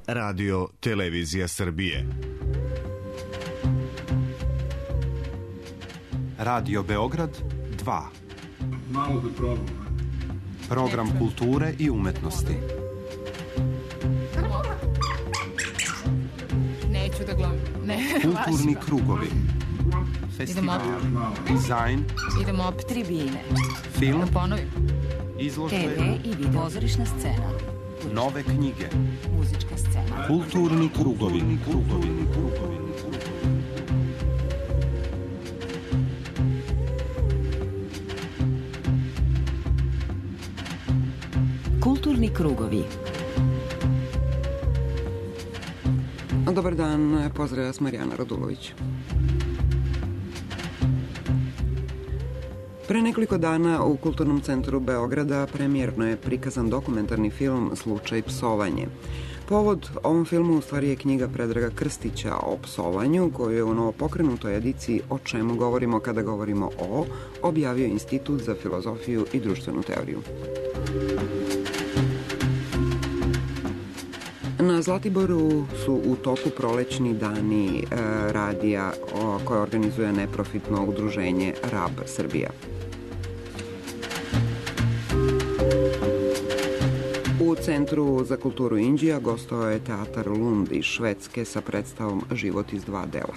Radio Televizija Srbije. Radio Beograd 2. Malo da probam. Program kulture i umetnosti. Neću da glumim. Kulturni krugovi. Festival. Dizajn. Idemo op tribine. Film. Da ponovim. Izložbe. TV i video. Pozorišna scena. Nove knjige. Muzička scena. Kulturni krugovi. Kulturni krugovi. Dobar dan, pozdrav vas Marijana Radulović. Pre nekoliko dana u Kulturnom centru Beograda premijerno je prikazan dokumentarni film Slučaj psovanje. Povod ovom filmu u stvari je knjiga Predraga Krstića o psovanju, koju je u novopokrenutoj ediciji O čemu govorimo kada govorimo o objavio Institut za filozofiju i društvenu teoriju. Na Zlatiboru su u toku prolećni dani radija koje organizuje neprofitno udruženje RAB Srbija. U Centru za kulturu Inđija gostovao je teatar Lund iz Švedske sa predstavom Život iz dva dela.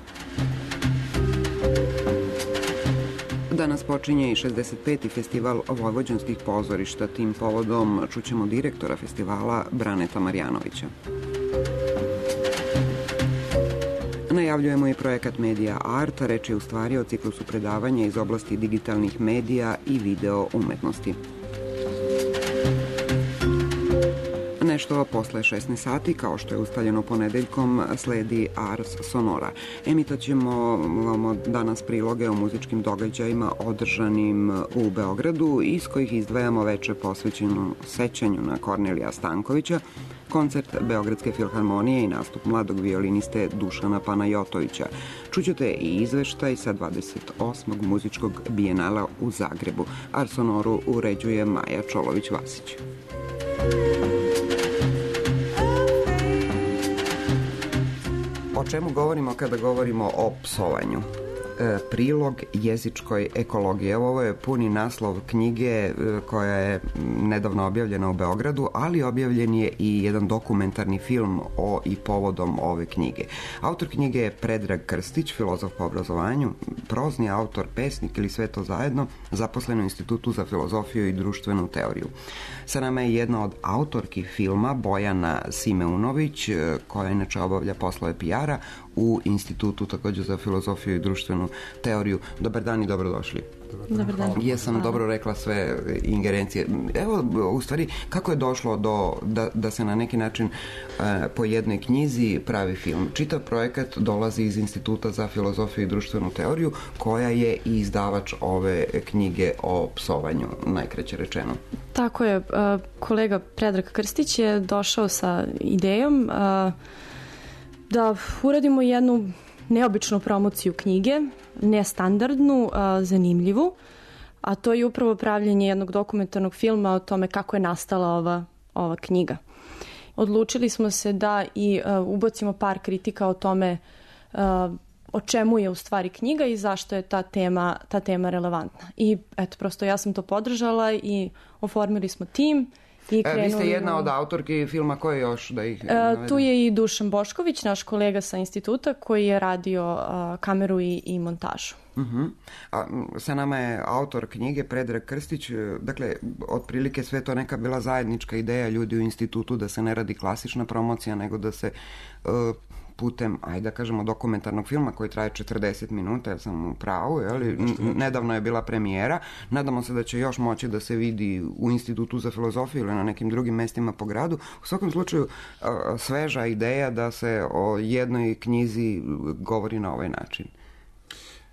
Danas počinje i 65. festival vojvođanskih pozorišta. Tim povodom čućemo direktora festivala Braneta Marjanovića. Najavljujemo i projekat Media Art, reč je u stvari o ciklusu predavanja iz oblasti digitalnih medija i video umetnosti. Nešto posle 16 sati, kao što je ustaljeno ponedeljkom, sledi Ars Sonora. Emitaćemo danas priloge o muzičkim događajima održanim u Beogradu, iz kojih izdvajamo veče posvećeno sećanju na Kornelija Stankovića, koncert Beogradske filharmonije i nastup mladog violiniste Dušana Panajotovića. Čućete i izveštaj sa 28. muzičkog bijenala u Zagrebu. Ars Sonoru uređuje Maja Čolović-Vasić. O čemu govorimo kada govorimo o psovanju? Prilog jezičkoj ekologiji. Ovo je puni naslov knjige koja je nedavno objavljena u Beogradu, ali objavljen je i jedan dokumentarni film o i povodom ove knjige. Autor knjige je Predrag Krstić, filozof po obrazovanju, prozni autor, pesnik ili sve to zajedno, zaposlen u Institutu za filozofiju i društvenu teoriju. Sa nama je jedna od autorki filma, Bojana Simeunović, koja inače obavlja poslove PR-a u Institutu također za filozofiju i društvenu teoriju. Dobar dan i dobrodošli. Dobar dan. Jesam dobro rekla sve ingerencije. Evo, u stvari, kako je došlo da se na neki način po jednoj knjizi pravi film? Čitav projekat dolazi iz Instituta za filozofiju i društvenu teoriju, koja je i izdavač ove knjige o psovanju, najkraće rečeno. Tako je. Kolega Predrag Krstić je došao sa idejom da uradimo jednu neobičnu promociju knjige, nestandardnu, zanimljivu, a to je upravo pravljenje jednog dokumentarnog filma o tome kako je nastala ova knjiga. Odlučili smo se da i ubacimo par kritika o tome o čemu je u stvari knjiga i zašto je ta tema relevantna. I eto, prosto ja sam to podržala i oformili smo tim. Vi ste jedna od autorki filma, koje još da ih tu je i Dušan Bošković, naš kolega sa instituta, koji je radio kameru i montažu. Sa nama je autor knjige Predrag Krstić. Dakle, otprilike sve to neka bila zajednička ideja ljudi u institutu da se ne radi klasična promocija, nego da se putem, ajde da kažemo, dokumentarnog filma koji traje 40 minuta, ja sam u pravu, nedavno je bila premijera, nadamo se da će još moći da se vidi u Institutu za filozofiju ili na nekim drugim mestima po gradu. U svakom slučaju, sveža ideja da se o jednoj knjizi govori na ovaj način.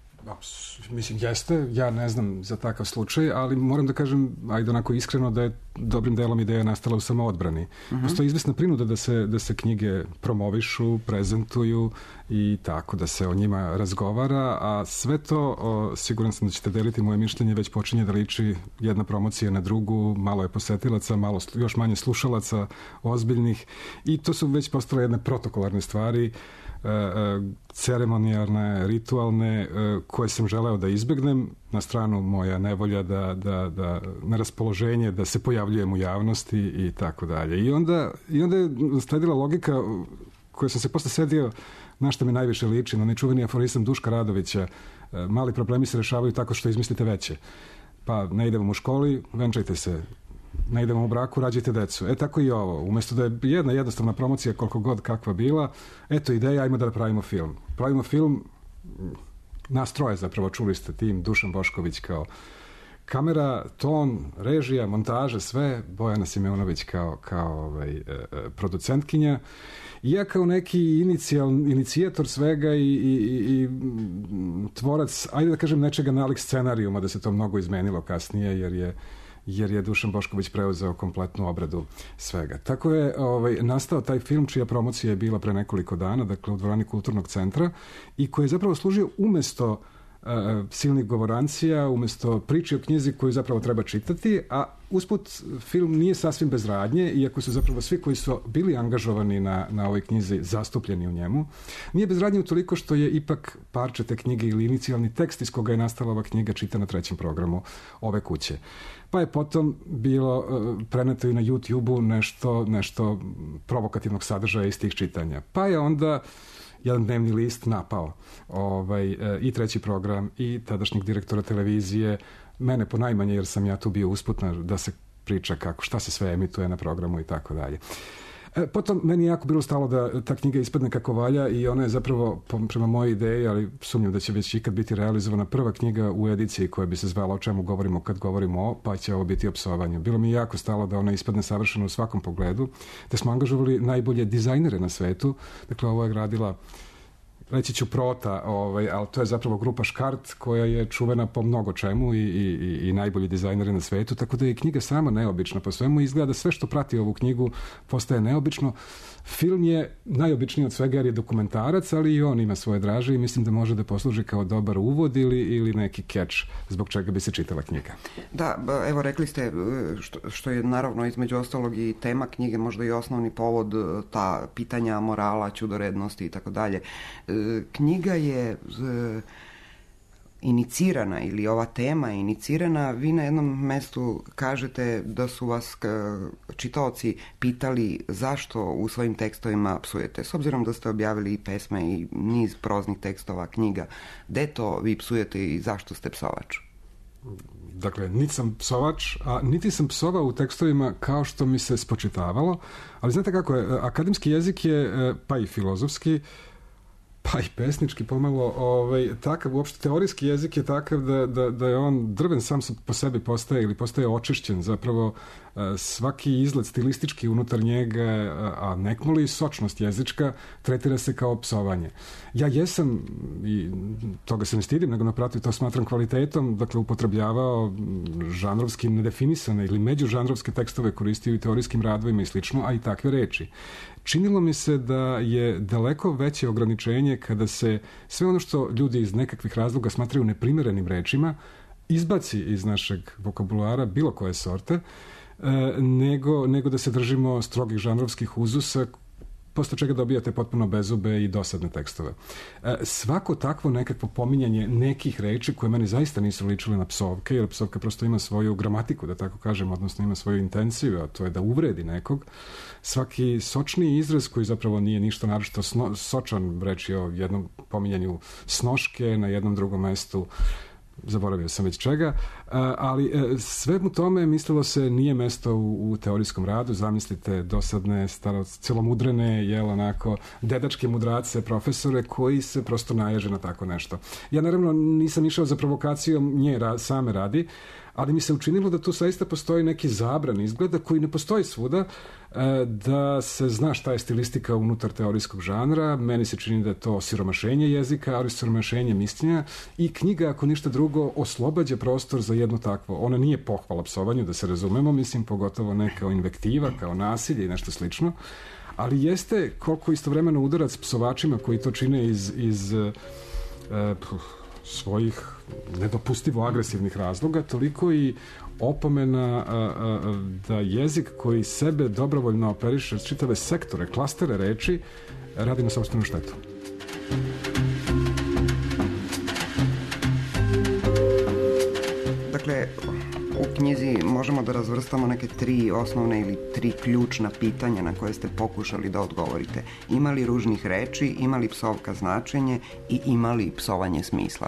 Mislim, jeste, ja ne znam za takav slučaj, ali moram da kažem, ajde onako iskreno, da je dobrim delom ideja nastala u samoodbrani. Postoji izvesna prinuda da se knjige promovišu, prezentuju i tako, da se o njima razgovara, a sve to, siguran sam da ćete deliti moje mišljenje, već počinje da liči jedna promocija na drugu, malo je posetilaca, još manje slušalaca ozbiljnih, i to su već postale jedne protokolarne stvari, ceremonijalne, ritualne, koje sam želeo da izbegnem, na stranu moja nevolja da na raspoloženje da se pojavljujem u javnosti i tako dalje. I onda je sledila logika koju sam se posle sedio, na što mi najviše liči, na onaj čuveni aforizam Duška Radovića: mali problemi se rešavaju tako što izmislite veće. Pa ne idemo u školi, venčajte se. Ne idemo u braku, rađajte decu. Tako i ovo. Umesto da je jedna jednostavna promocija, koliko god kakva bila, eto ideja, ajmo da pravimo film. Pravimo film, nas troje zapravo, čuli ste tim, Dušan Bošković kao kamera, ton, režija, montaža, sve, Bojana Simeunović kao producentkinja. I ja kao neki inicijator svega i tvorac, ajde da kažem, nečega nalik scenarijuma, da se to mnogo izmenilo kasnije, jer je Dušan Bošković preuzeo kompletnu obradu svega. Tako je nastao taj film, čija promocija je bila pre nekoliko dana, dakle u dvorani Kulturnog centra, i koji je zapravo služio umesto silnih govorancija, umesto priče o knjizi koju zapravo treba čitati, a usput film nije sasvim bez radnje, iako su zapravo svi koji su bili angažovani na ovoj knjizi zastupljeni u njemu. Nije bez radnje utoliko što je ipak parče te knjige ili inicijalni tekst iz koga je nastala ova knjiga čita na 3. programu ove kuće. Pa je potom bilo preneto i na YouTube-u nešto provokativnog sadržaja iz tih čitanja. Pa je onda jedan dnevni list napao i 3. program i tadašnjeg direktora televizije, mene ponajmanje, jer sam ja tu bio usputna da se priča šta se sve emituje na programu i tako dalje. Potom meni je jako bilo stalo da ta knjiga ispadne kako valja, i ona je zapravo, prema mojoj ideji, ali sumnjam da će već ikad biti realizovana, prva knjiga u ediciji koja bi se zvala O čemu govorimo kad govorimo o, pa će ovo biti o psovanju. Bilo mi je jako stalo da ona ispadne savršeno u svakom pogledu, da smo angažovali najbolje dizajnere na svetu. Dakle, ovo je gradila, reći ću Prota, ali to je zapravo grupa Škart, koja je čuvena po mnogo čemu i najbolji dizajneri na svetu, tako da je knjiga sama neobična po svemu. Izgleda da sve što prati ovu knjigu postaje neobično. Film je najobičniji od svega jer je dokumentarac, ali i on ima svoje draže i mislim da može da posluži kao dobar uvod ili neki catch zbog čega bi se čitala knjiga. Da, evo rekli ste, što je naravno između ostalog i tema knjige, možda i osnovni povod, ta pitanja morala, ćudorednosti i tako dalje. Knjiga je inicirana, ili ova tema je inicirana, vi na jednom mestu kažete da su vas čitaoci pitali zašto u svojim tekstovima psujete. S obzirom da ste objavili i pesme i niz proznih tekstova, knjiga, gde to vi psujete i zašto ste psovač? Dakle, niti sam psovač, a niti sam psovao u tekstovima kao što mi se spočitavalo, ali znate kako je, akademski jezik je, pa i filozofski, pa i pesnički pomalo, takav, uopšte teorijski jezik je takav da je on drven sam po sebi postaje očišćen, zapravo svaki izgled stilistički unutar njega, a nekmoli i sočnost jezička, tretira se kao psovanje. Ja jesam, i toga se ne stidim, nego naprotiv to smatram kvalitetom, dakle upotrebljavao žanrovski nedefinisane ili međužanrovske tekstove, koristio i teorijskim radovima i slično, a i takve reči. Činilo mi se da je daleko veće ograničenje kada se sve ono što ljudi iz nekakvih razloga smatraju neprimerenim rečima izbaci iz našeg vokabulara bilo koje sorte, nego da se držimo strogih žanrovskih uzusa, posle čega dobijate potpuno bezube i dosadne tekstove. Svako takvo nekakvo pominjanje nekih reči koje meni zaista nisu ličile na psovke, jer psovka prosto ima svoju gramatiku, da tako kažem, odnosno ima svoju intenciju, a to je da uvredi nekog. Svaki sočniji izraz koji zapravo nije ništa naročito sočan, reč je o jednom pominjanju snoške na jednom drugom mestu, zaboravio sam već čega, ali svemu tome mislilo se nije mesto u teorijskom radu. Zamislite dosadne, celomudrene, onako dedačke mudrace, profesore koji se prosto naježe na tako nešto. Ja naravno nisam išao za provokacijom nje same radi, ali mi se učinilo da tu zaista postoji neki zabran izgleda koji ne postoji svuda, da se zna šta je stilistika unutar teorijskog žanra. Meni se čini da je to osiromašenje jezika, ali osiromašenje mišljenja, i knjiga, ako ništa drugo, oslobađa prostor za jedno takvo. Ona nije pohvala psovanju, da se razumemo, mislim, pogotovo ne kao invektiva, kao nasilje i nešto slično, ali jeste koliko istovremeno udarac psovačima koji to čine iz svojih nedopustivo agresivnih razloga, toliko i opomena da jezik koji sebe dobrovoljno operiše čitave sektore, klastere reči, radi na sopstvenu štetu. Dakle, u knjizi možemo da razvrstamo neke 3 osnovne ili 3 ključna pitanja na koje ste pokušali da odgovorite. Ima li ružnih reči, ima li psovka značenje i ima li psovanje smisla?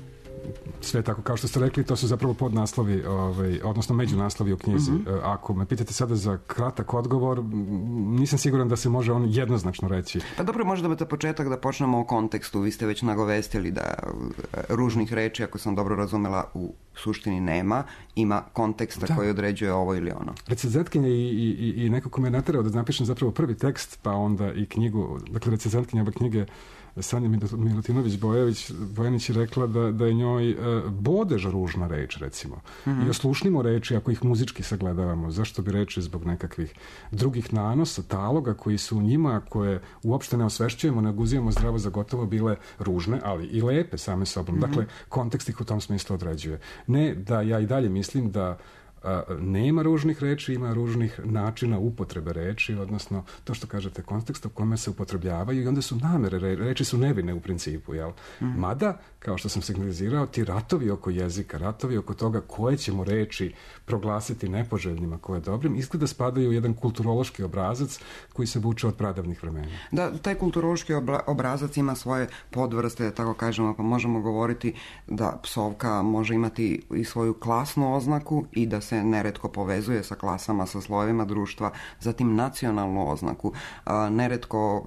Sve tako, kao što ste rekli, to su zapravo podnaslovi, odnosno međunaslovi u knjizi. Ako me pitate sada za kratak odgovor, nisam siguran da se može on jednoznačno reći. Pa dobro, možda da početak da počnemo o kontekstu. Vi ste već nagovestili da ružnih reči, ako sam dobro razumela, u suštini nema. Ima konteksta koji određuje ovo ili ono. Recenzentkinja i neko ko me je naterao da napišem zapravo prvi tekst, pa onda i knjigu. Dakle, recenzentkinja ove knjige Sanja Milutinović-Bojanić je rekla da je njoj bodež ružna reč, recimo. I oslušnimo reči ako ih muzički sagledavamo. Zašto bi reči zbog nekakvih drugih nanosa, taloga koji su u njima, koje uopšte ne osvešćujemo, ne guzijemo zdravo za gotovo, bile ružne, ali i lepe same sobom. Dakle, kontekst ih u tom smislu određuje. Ne da ja i dalje mislim da nema ružnih reči, ima ružnih načina upotrebe reči, odnosno to što kažete, kontekst u kome se upotrebljavaju, i onda su namere, reči su nevine u principu, jel? Mada, kao što sam signalizirao, ti ratovi oko jezika, ratovi oko toga koje ćemo reči proglasiti nepoželjnima, koje dobrim, izgleda spadaju u jedan kulturološki obrazac koji se vuče od pradavnih vremena. Da, taj kulturološki obrazac ima svoje podvrste, da tako kažemo, pa možemo govoriti da psovka može imati i svoju klasnu oznaku i da se neretko povezuje sa klasama, sa slojevima društva, zatim nacionalnu oznaku. Neretko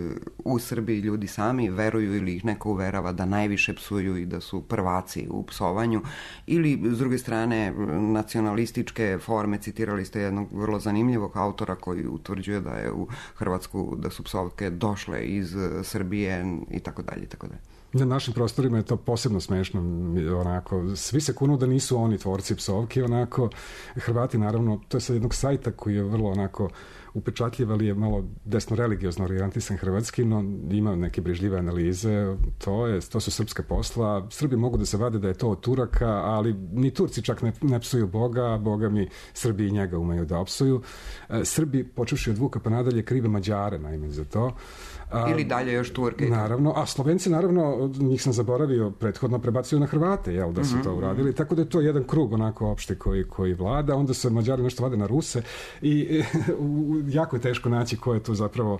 u Srbiji ljudi sami veruju ili ih neko uverava da najviše psuju i da su prvaci u psovanju, ili s druge strane nacionalističke forme. Citirali ste jednog vrlo zanimljivog autora koji utvrđuje da je u Hrvatsku, da su psovke došle iz Srbije i tako dalje i tako dalje. Na našim prostorima je to posebno smešno, onako, svi se kunu da nisu oni tvorci psovki, onako, Hrvati, naravno, to je sa jednog sajta koji je vrlo, onako, upečatljiv, ali je malo desno religiozno orijentisan hrvatski, no ima neke brižljive analize, to su srpska posla. Srbi mogu da se vade da je to od Turaka, ali ni Turci čak ne psuju Boga, Boga mi Srbi i njega umeju da opsuju. Srbi, počevši od Vuka pa nadalje, krive Mađare, naime, za to. Ili dalje još Turke. Naravno, a Slovenci, naravno, njih sam zaboravio, prethodno prebacuju na Hrvate, jel, da su to uradili, tako da je to jedan krug onako opšte koji vlada, onda se Mađari nešto vade na Ruse i jako je teško naći ko je tu zapravo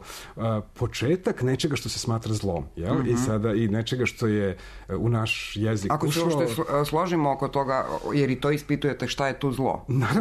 početak nečega što se smatra zlom, jel, i sada i nečega što je u naš jezik ako ušlo. Ako se uopšte složimo oko toga, jer i to ispitujete šta je tu zlo.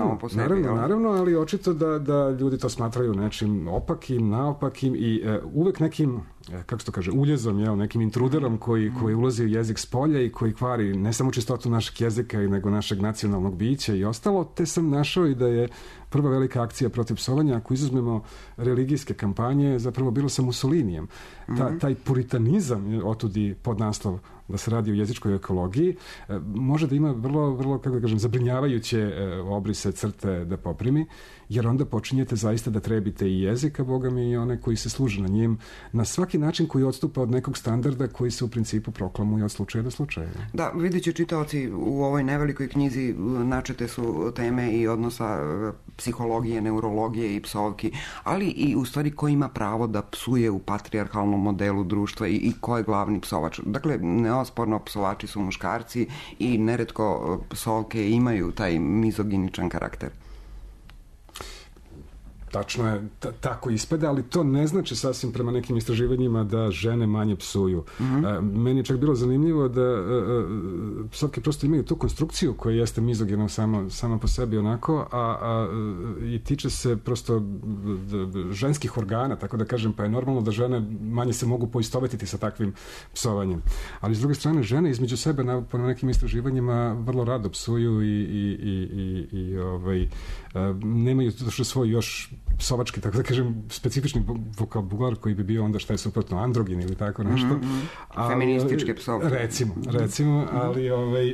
Naravno, ali očito da ljudi to smatraju nečim opakim, naopakim i uvek nekim, kako se to kaže, uljezom, jel, nekim intruderom koji ulazi u jezik s polja i koji kvari ne samo čistotu našeg jezika, nego našeg nacionalnog bića i ostalo, te sam našao i da je prva velika akcija protiv psovanja, ako izuzmemo religijske kampanje, zapravo bilo sa Mussolinijem. Taj puritanizam, otudi podnaslov da se radi o jezičkoj ekologiji, može da ima vrlo, kako da kažem, zabrinjavajuće obrise, crte da poprimi, jer onda počinjete zaista da trebite i jezika, Boga mi, i one koji se služe na njim, na svaki način koji odstupa od nekog standarda koji se u principu proklamuje od slučaja do slučaja. Da, vidjet će čitaoci u ovoj nevelikoj knjizi načete su teme i odnosa psihologije, neurologije i psovki, ali i u stvari ko ima pravo da psuje u patrijarhalnom modelu društva i ko je glavni psovač. Dakle, neosporno psovači su muškarci i neretko psovke imaju taj mizoginičan karakter. tačno je, tako ispada, ali to ne znači sasvim prema nekim istraživanjima da žene manje psuju. Meni je čak bilo zanimljivo da psovke prosto imaju tu konstrukciju koja jeste mizogena sama po sebi onako, i tiče se prosto ženskih organa, tako da kažem, pa je normalno da žene manje se mogu poistovetiti sa takvim psovanjem. Ali s druge strane, žene između sebe po nekim istraživanjima vrlo rado psuju i nemaju svoj još psovački, tako da kažem, specifični vokabular koji bi bio onda šta je suprotno androgin ili tako nešto. Feminističke psovke. Recimo, ali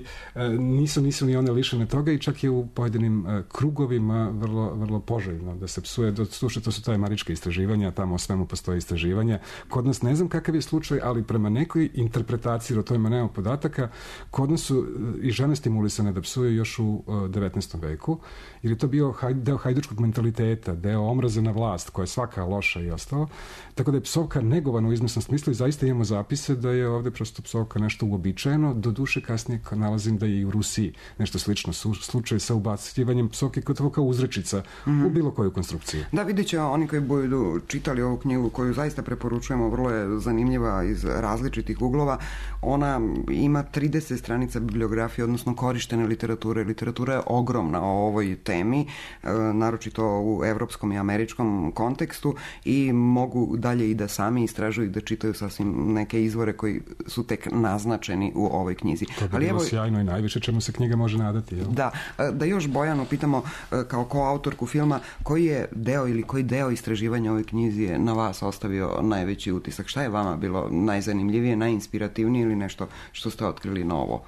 nisu ni one lišene toga i čak je u pojedinim krugovima vrlo poželjno da se psuje. Slušaj, to su ta američka istraživanja, tamo o svemu postoje istraživanja. Kod nas ne znam kakav je slučaj, ali prema nekoj interpretaciji, o tome nema podataka, kod nas su i žene stimulisane da psuje još u 19. veku, jer je to bio deo hajdučkog mentaliteta, deo omraze na vlast, koja je svaka loša i ostalo. Tako da je psovka negovana u izmesnom smislu i zaista imamo zapise da je ovde prosto psovka nešto uobičajeno. Do duše kasnije nalazim da je i u Rusiji nešto slično slučaj sa ubacivanjem psovke kao uzrečica u bilo koju konstrukciju. Da, vidjet će oni koji budu čitali ovu knjigu, koju zaista preporučujemo, vrlo je zanimljiva iz različitih uglova. Ona ima 30 stranica bibliografije, odnosno korištene literature. Literatura je ogromna o ovoj temi, naročito u evropskom i američkom kontekstu, i mogu dalje i da sami istražuju i da čitaju sasvim neke izvore koji su tek naznačeni u ovoj knjizi. To bi bilo sjajno i najviše čemu se knjiga može nadati. Jel? Da još Bojanu pitamo kao koautorku filma, koji je deo ili koji deo istraživanja ovoj knjizi je na vas ostavio najveći utisak? Šta je vama bilo najzanimljivije, najinspirativnije ili nešto što ste otkrili novo?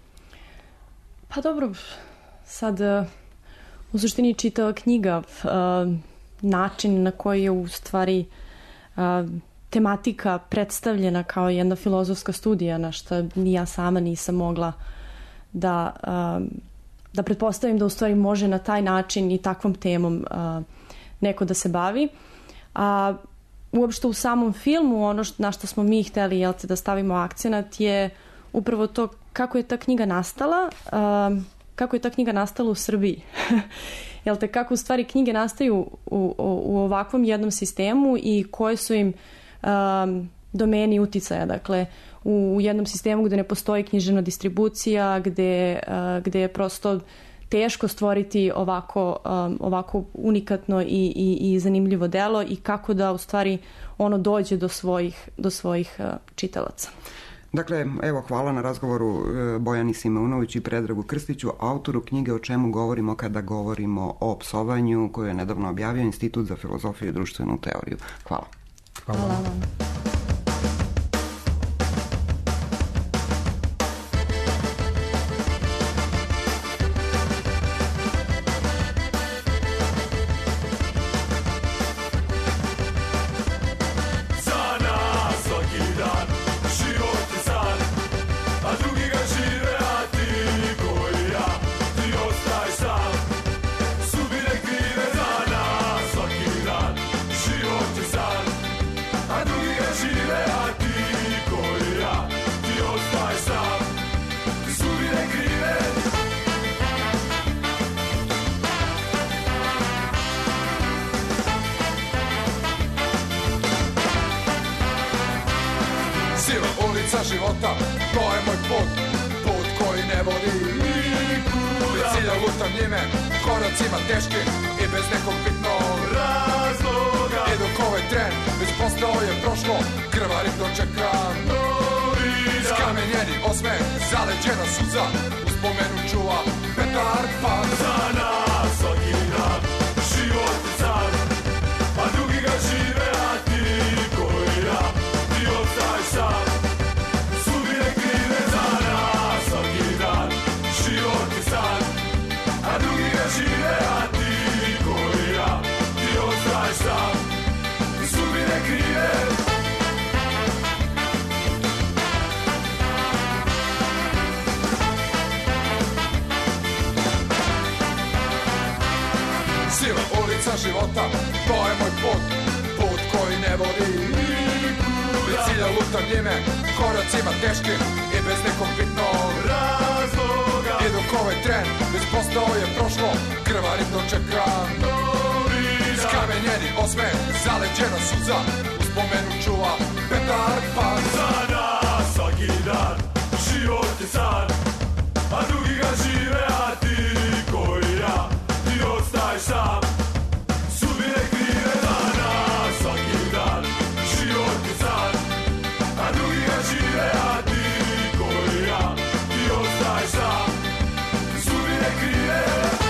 Pa dobro, sad u suštini čitava knjiga, način na koji je u stvari tematika predstavljena kao jedna filozofska studija, na što ni ja sama nisam mogla da pretpostavim da u stvari može na taj način i takvom temom neko da se bavi. A uopšte u samom filmu ono na što smo mi hteli da stavimo akcenat je upravo to kako je ta knjiga nastala, u Srbiji. Kako u stvari knjige nastaju u ovakvom jednom sistemu i koje su im domeni uticaja. Dakle, u jednom sistemu gde ne postoji književna distribucija, gde je prosto teško stvoriti ovako unikatno i zanimljivo delo i kako da u stvari ono dođe do svojih čitalaca. Dakle, evo, hvala na razgovoru Bojani Simeunović i Predragu Krstiću, autoru knjige O čemu govorimo kada govorimo o psovanju, koju je nedavno objavio Institut za filozofiju i društvenu teoriju. Hvala. Hvala vam. Života, to je moj put koji ne vodi nikuda. Cilja lutam njime, koracima teškim i bez nekog bitnog razloga. I dok ovaj tren već postao je prošlo, krvarim dočekam novi dan. Skamenjeni osmeh, zaleđena suza, uspomenu čuva Petar Pan. Za nas svaki dan, život je san, a drugi ga žive, a ti koji ja, ti ostaj sam. A drugi ga žive, a ti koji ja, ti ostaješ sam, ti sudbine krive. Siva ulica života, to je moj put koji ne vodi nikuda. Cilja lutam njime, koracima teškim i bez nekog bitnog razloga. I dok ovaj tren već postao je prošlo, krvarim dočekam novi dan. Kamenjeni osmeh, zaleđena suza, u spomenu čuva Petar Pan. Za nas svaki dan, život je san, a drugi ga žive, a ti koji ja, ti ostaješ sam. Sudbine krive za nas svaki dan, život je san, a drugi ga žive, a ti koji ja, ti ostaješ sam. Sudbine krive.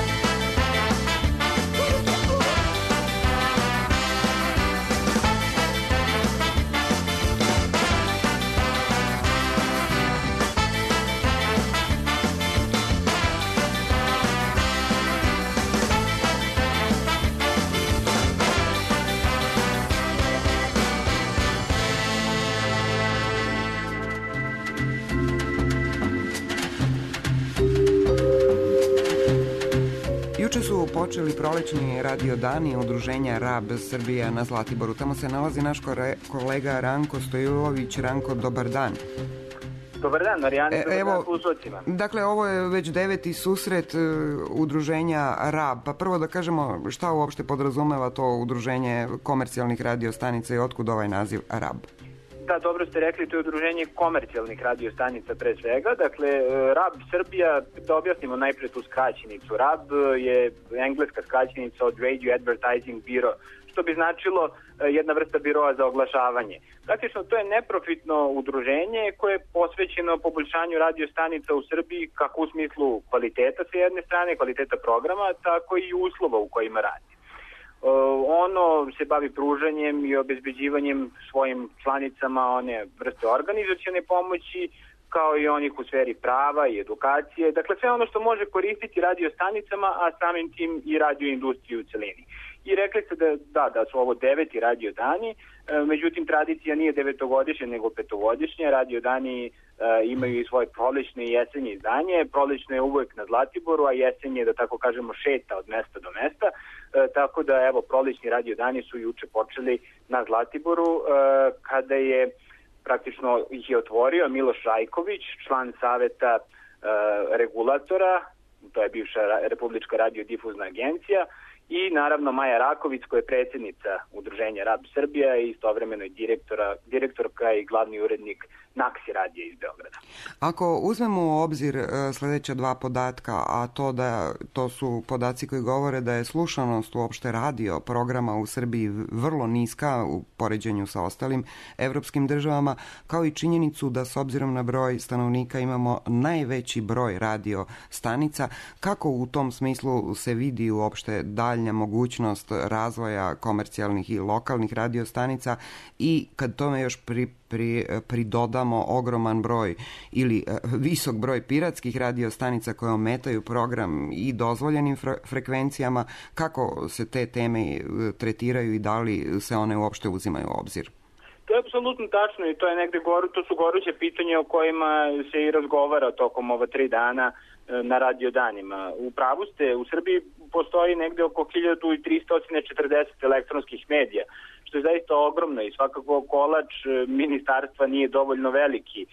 Juče su počeli prolećni radio dani udruženja RAB Srbija na Zlatiboru. Tamo se nalazi naš kolega Ranko Stojilović. Ranko, dobar dan. Dobar dan, Marijane, dobar dan slušalcima. Dakle, ovo je već 9. susret udruženja RAB. Pa prvo da kažemo šta uopšte podrazumeva to udruženje komercijalnih radiostanica i otkud ovaj naziv RAB? Da, dobro ste rekli, to je udruženje komercijalnih radiostanica pre svega. Dakle, RAB Srbija, da objasnimo najpre tu skraćenicu. RAB je engleska skraćenica od Radio Advertising Bureau, što bi značilo jedna vrsta biroa za oglašavanje. Praktično, to je neprofitno udruženje koje je posvećeno poboljšanju radiostanica u Srbiji, kako u smislu kvaliteta sa jedne strane, kvaliteta programa, tako i uslova u kojima radi. Ono se bavi pružanjem i obezbeđivanjem svojim članicama one vrste organizacione pomoći, kao i onih u sferi prava i edukacije. Dakle, sve ono što može koristiti radiostanicama, a samim tim i radioindustriju u celini. I rekli ste da su ovo 9. radio dani, međutim tradicija nije 9-godišnja nego 5-godišnja. Radio dani imaju i svoje prolećne i jesenje izdanje. Prolećno je uvek na Zlatiboru, a jesenje je, da tako kažemo, šeta od mesta do mesta. Tako da, evo, prolećni radio dani su juče počeli na Zlatiboru, kada je praktično ih je otvorio Miloš Rajković, član saveta regulatora, to je bivša Republička radiodifuzna agencija, i naravno Maja Raković, koja je predsjednica udruženja RAB Srbija i istovremeno je direktorka i glavni urednik Naksi radija iz Beograda. Ako uzmemo u obzir sljedeća dva podatka, a to su podaci koji govore da je slušanost uopšte radio programa u Srbiji vrlo niska u poređenju sa ostalim evropskim državama, kao i činjenicu da s obzirom na broj stanovnika imamo najveći broj radio stanica, kako u tom smislu se vidi uopšte daljnja mogućnost razvoja komercijalnih i lokalnih radiostanica i kad tome još pridodamo ogroman broj ili visok broj piratskih radiostanica koje ometaju program i dozvoljenim frekvencijama, kako se te teme tretiraju i da li se one uopšte uzimaju u obzir? To je apsolutno tačno i to su goruće pitanje o kojima se i razgovara tokom ova 3 dana na radiodanima. U pravu ste, u Srbiji postoji negde oko 1340 elektronskih medija, što je zaista ogromno i svakako kolač ministarstva nije dovoljno veliki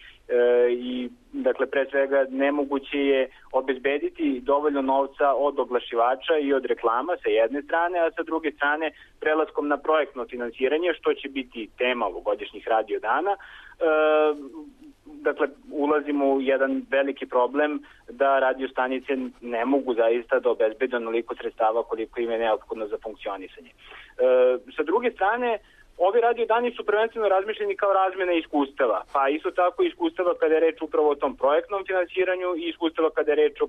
i dakle pre svega nemoguće je obezbediti dovoljno novca od oglašivača i od reklama sa jedne strane, a sa druge strane prelaskom na projektno finansiranje, što će biti tema ovogodišnjih radiodana. Dakle, ulazimo u jedan veliki problem da radiostanice ne mogu zaista da obezbede onoliko sredstava koliko im je neophodno za funkcionisanje. Sa druge strane, ovi radiodani su prvenstveno razmišljeni kao razmjena iskustava, pa isto tako iskustava kada je reč upravo o tom projektnom finansiranju i iskustava kada je reč o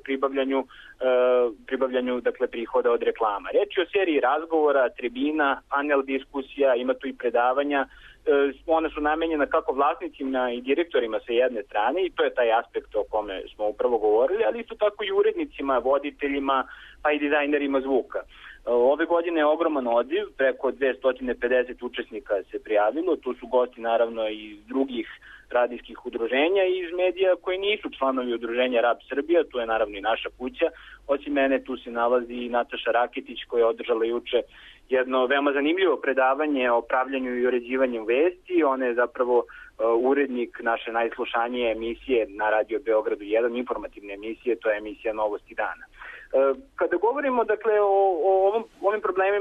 pribavljanju dakle, prihoda od reklama. Reč je o seriji razgovora, tribina, panel diskusija, ima tu i predavanja. Ona su namenjena kako vlasnicima i direktorima sa jedne strane i to je taj aspekt o kome smo upravo govorili, ali isto tako i urednicima, voditeljima, pa i dizajnerima zvuka. Ove godine je ogroman odziv, preko 250 učesnika se prijavilo, tu su gosti naravno i drugih radijskih udruženja i iz medija koji nisu članovi udruženja RAB Srbija, tu je naravno i naša kuća, osim mene tu se nalazi i Nataša Rakitić koja je održala juče jedno veoma zanimljivo predavanje o pravljanju i uređivanju vesti. Ona je zapravo urednik naše najslušanije emisije na Radio Beogradu 1, informativne emisije, to je emisija Novosti dana. Kada govorimo dakle o ovim problemima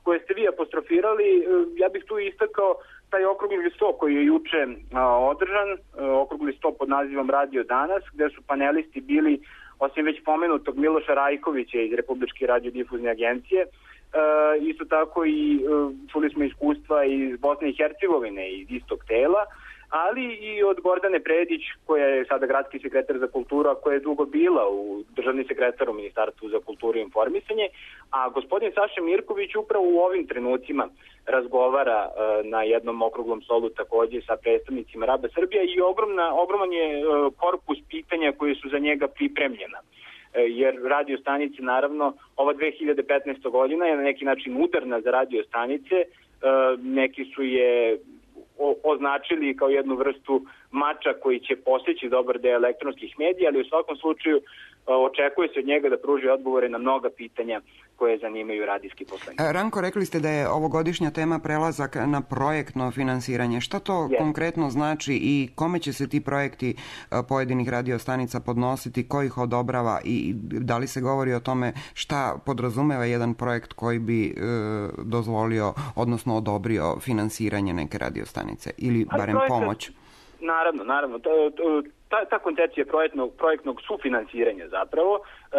koje ste vi apostrofirali, ja bih tu istakao taj okrugli sto koji je juče održan, okrugli sto pod nazivom Radio danas, gde su panelisti bili, osim već pomenutog Miloša Rajkovića iz Republičke radiodifuzne agencije, isto tako i čuli smo iskustva iz Bosne i Hercegovine, iz istog tela, ali i od Gordane Predić, koja je sada gradski sekretar za kulturu, a koja je dugo bila u državni sekretar u Ministarstvu za kulturu i informisanje, a gospodin Saša Mirković upravo u ovim trenucima razgovara na jednom okruglom stolu takođe sa predstavnicima RAB-a Srbija i ogroman je korpus pitanja koje su za njega pripremljena. Jer radio stanice, naravno, ova 2015. godina je na neki način udarna za radio stanice, neki su je označili kao jednu vrstu mača koji će poseći dobar deo elektronskih medija, ali u svakom slučaju očekuje se od njega da pruži odgovore na mnoga pitanja koje zanimaju radijski poslanik. Ranko, rekli ste da je ovogodišnja tema prelazak na projektno finansiranje. Šta to konkretno znači i kome će se ti projekti pojedinih radiostanica podnositi, ko ih odobrava i da li se govori o tome šta podrazumeva jedan projekt koji bi dozvolio, odnosno odobrio finansiranje neke radiostanice ili barem pomoć? Naravno. Ta koncepcija projektnog sufinansiranja zapravo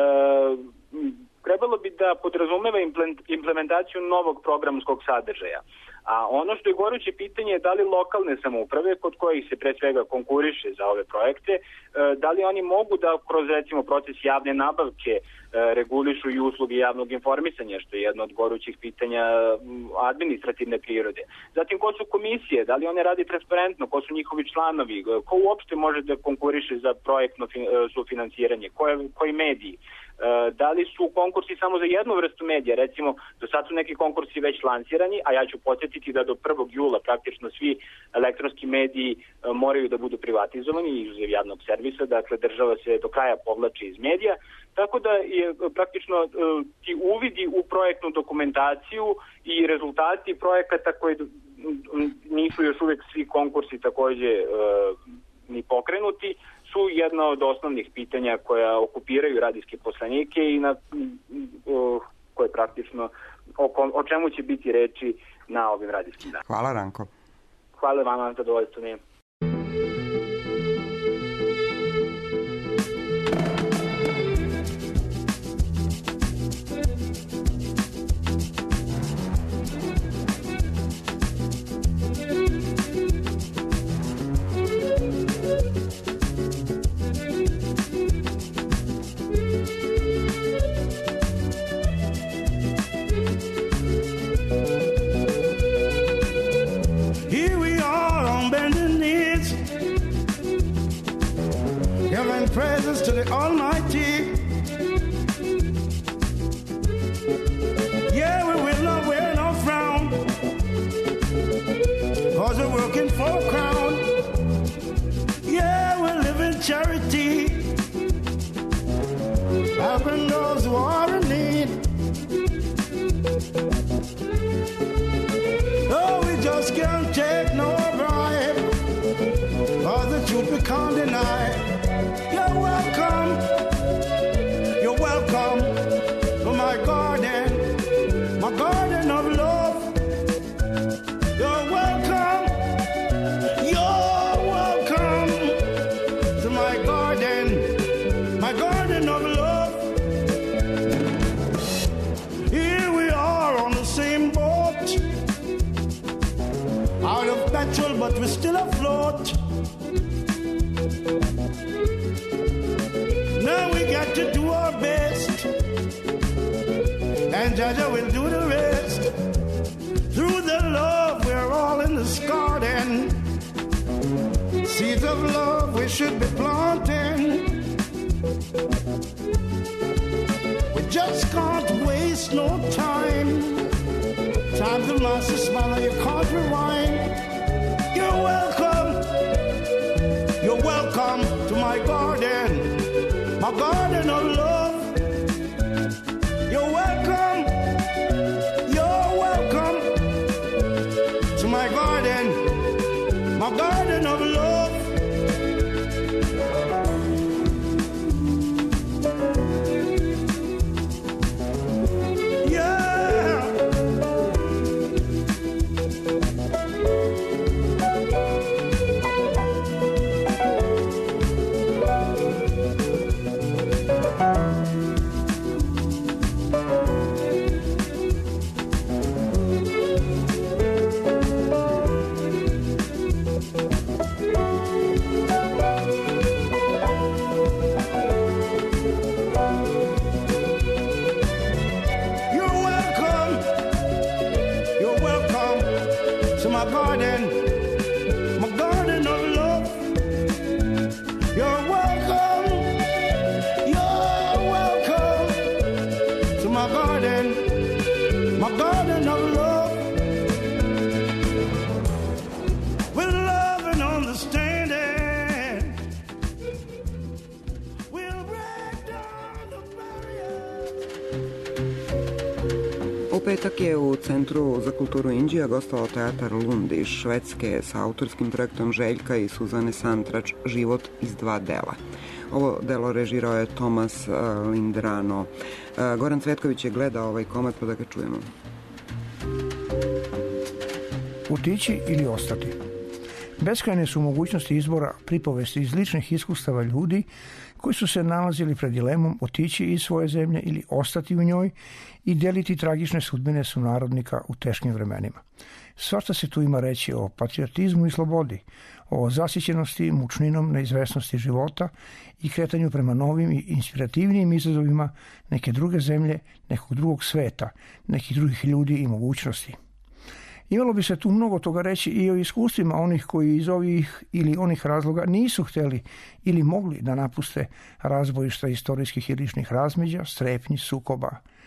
trebalo bi da podrazumeva implementaciju novog programskog sadržaja. A ono što je goruće pitanje je da li lokalne samouprave, kod kojih se pre svega konkuriše za ove projekte, da li oni mogu da kroz recimo proces javne nabavke regulišu i usluge javnog informisanja, što je jedno od gorućih pitanja administrativne prirode. Zatim, ko su komisije, da li one radi transparentno, ko su njihovi članovi, ko uopšte može da konkuriše za projektno sufinansiranje, koji mediji. Da li su konkursi samo za jednu vrstu medija, recimo do sad su neki konkursi već lansirani, a ja ću podsjetiti da do 1. jula praktično svi elektronski mediji moraju da budu privatizovani izuzev javnog servisa, dakle država se do kraja povlači iz medija, tako da je praktično ti uvidi u projektnu dokumentaciju i rezultati projekata koji nisu još uvijek svi konkursi takođe ni pokrenuti, su jedna od osnovnih pitanja koja okupiraju radijske poslanike i na koje praktično o čemu će biti reči na ovim radijskim danima. Hvala, Ranko. Hvala vama na zadovoljstvo. Praises to the Almighty. Yeah, we will not wear no frown, 'cause we're working for a crown. Yeah, we live in charity, helping those who are in need. Oh, we just can't take no bribe, 'cause the truth we can't deny. You're welcome to my garden of love. You're welcome to my garden of love. Here we are on the same boat, out of petrol but we're still afloat. Now we got to do our best, and Jaja will do the rest. Through the love, we're all in this garden. Seeds of love we should be planting. We just can't waste no time. Time's a master smile, you can't rewind. You're welcome to my garden. My garden of love. You're welcome to my garden of love. Yeah. my garden of love. You're welcome to my garden of love. With love and understanding, we'll break down the barrier. U petak je u Centru za kulturu Inđija gostovao teatar Lund iz Švedske sa autorskim projektom Željka i Suzane Santrač Život iz dva dela. Ovo delo režirao je Tomas Lindrano. Goran Cvetković je gledao ovaj komad, pa da ga čujemo. Otići ili ostati. Beskrajne su mogućnosti izbora pripovesti iz ličnih iskustava ljudi koji su se nalazili pred dilemom otići iz svoje zemlje ili ostati u njoj i deliti tragične sudbine sunarodnika u teškim vremenima. Svašta se tu ima reći o patriotizmu i slobodi, o zasićenosti mučninom neizvesnosti života i kretanju prema novim i inspirativnijim izazovima neke druge zemlje, nekog drugog sveta, nekih drugih ljudi i mogućnosti. Imalo bi se tu mnogo toga reći i o iskustvima onih koji iz ovih ili onih razloga nisu htjeli ili mogli da napuste razbojišta istorijskih i ličnih razmeđa, strepnji, sukoba,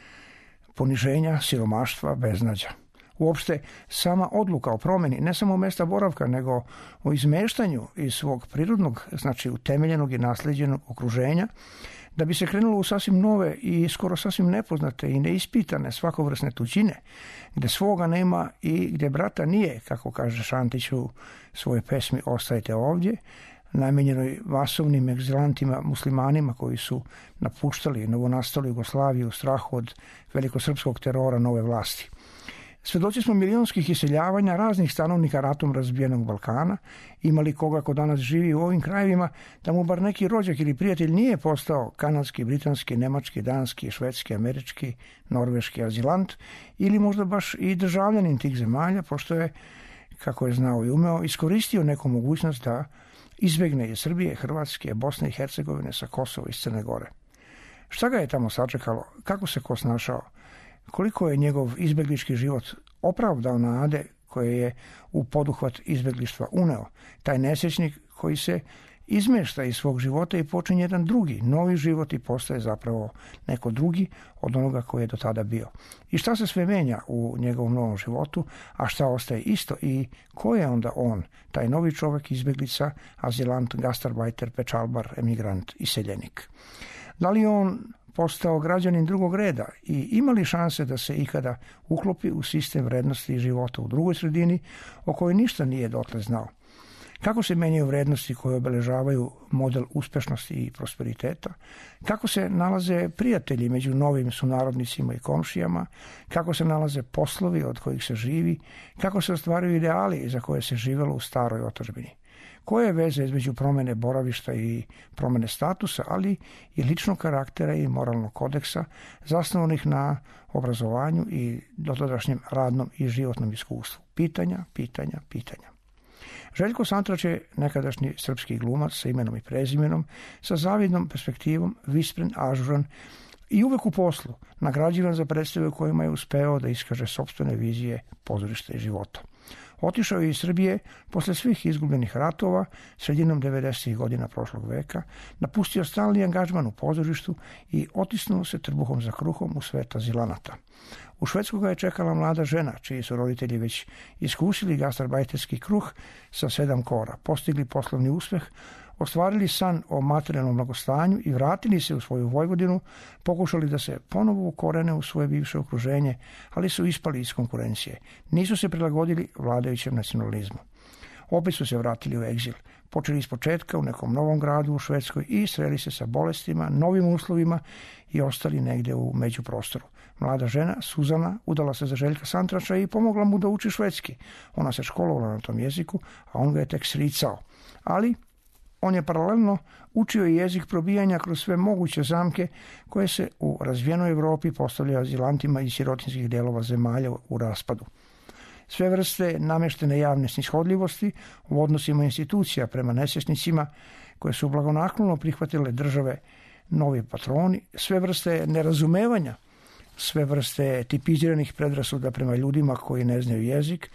poniženja, siromaštva, beznađa. Uopšte, sama odluka o promjeni ne samo mjesta boravka, nego o izmeštanju iz svog prirodnog, znači utemeljenog i nasljeđenog okruženja, da bi se krenulo u sasvim nove i skoro sasvim nepoznate i neispitane svakovrsne tuđine, gdje svoga nema i gdje brata nije, kako kaže Šantić u svojoj pesmi Ostajte ovdje, namijenjenoj masovnim egzilantima muslimanima koji su napuštali novonastalu Jugoslaviju u strahu od velikosrpskog terora nove vlasti. Svedoci smo milionskih iseljavanja raznih stanovnika ratom razbijenog Balkana. Imali koga ko danas živi u ovim krajevima da mu bar neki rođak ili prijatelj nije postao kanadski, britanski, nemački, danski, švedski, američki, norveški azilant ili možda baš i državljanin tih zemalja, pošto je, kako je znao i umeo, iskoristio neku mogućnost da izbjegne iz Srbije, Hrvatske, Bosne i Hercegovine, sa Kosova i Crne Gore. Šta ga je tamo sačekalo? Kako se ko snašao? Koliko je njegov izbjeglički život opravdao nade koje je u poduhvat izbjeglištva uneo, taj nesrećnik koji se izmešta iz svog života i počinje jedan drugi, novi život i postaje zapravo neko drugi od onoga koji je do tada bio. I šta se sve menja u njegovom novom životu, a šta ostaje isto i ko je onda on, taj novi čovjek, izbjeglica, azilant, gastarbajter, pečalbar, emigrant, iseljenik. Da li on postao građanin drugog reda i ima li šanse da se ikada uklopi u sistem vrednosti života u drugoj sredini o kojoj ništa nije dotle znao? Kako se menjaju vrednosti koje obeležavaju model uspješnosti i prosperiteta? Kako se nalaze prijatelji među novim sunarodnicima i komšijama? Kako se nalaze poslovi od kojih se živi? Kako se ostvaruju ideali za koje se živjelo u staroj otadžbini? Koje je veze između promjene boravišta i promjene statusa, ali i ličnog karaktera i moralnog kodeksa zasnovanih na obrazovanju i dotadašnjem radnom i životnom iskustvu? Pitanja, pitanja, pitanja. Željko Santrač je nekadašnji srpski glumac sa imenom i prezimenom, sa zavidnom perspektivom, vispren, ažuran i uvek u poslu, nagrađivan za predstave u kojima je uspeo da iskaže sopstvene vizije pozorišta i života. Otišao je iz Srbije posle svih izgubljenih ratova, sredinom 90. godina prošlog veka, napustio stalni angažman u pozorištu i otisnuo se trbuhom za kruhom u svet azilanata. U Švedsku ga je čekala mlada žena, čiji su roditelji već iskusili gastarbajterski kruh sa 7 kora, postigli poslovni uspeh, ostvarili san o materijalnom blagostanju i vratili se u svoju Vojvodinu, pokušali da se ponovo ukorene u svoje bivše okruženje, ali su ispali iz konkurencije. Nisu se prilagodili vladajućem nacionalizmu. Opet su se vratili u egzil, počeli iz početka u nekom novom gradu u Švedskoj i sreli se sa bolestima, novim uslovima i ostali negde u međuprostoru. Mlada žena, Suzana, udala se za Željka Santrača i pomogla mu da uči švedski. Ona se školovala na tom jeziku, a on ga je tek sricao. Ali on je paralelno učio i jezik probijanja kroz sve moguće zamke koje se u razvijenoj Evropi postavljaju azilantima iz sirotinskih delova zemalja u raspadu. Sve vrste nameštene javne snishodljivosti u odnosima institucija prema nesvjesnicima koje su blagonaklono prihvatile države novi patroni, sve vrste nerazumevanja, sve vrste tipiziranih predrasuda prema ljudima koji ne znaju jezik,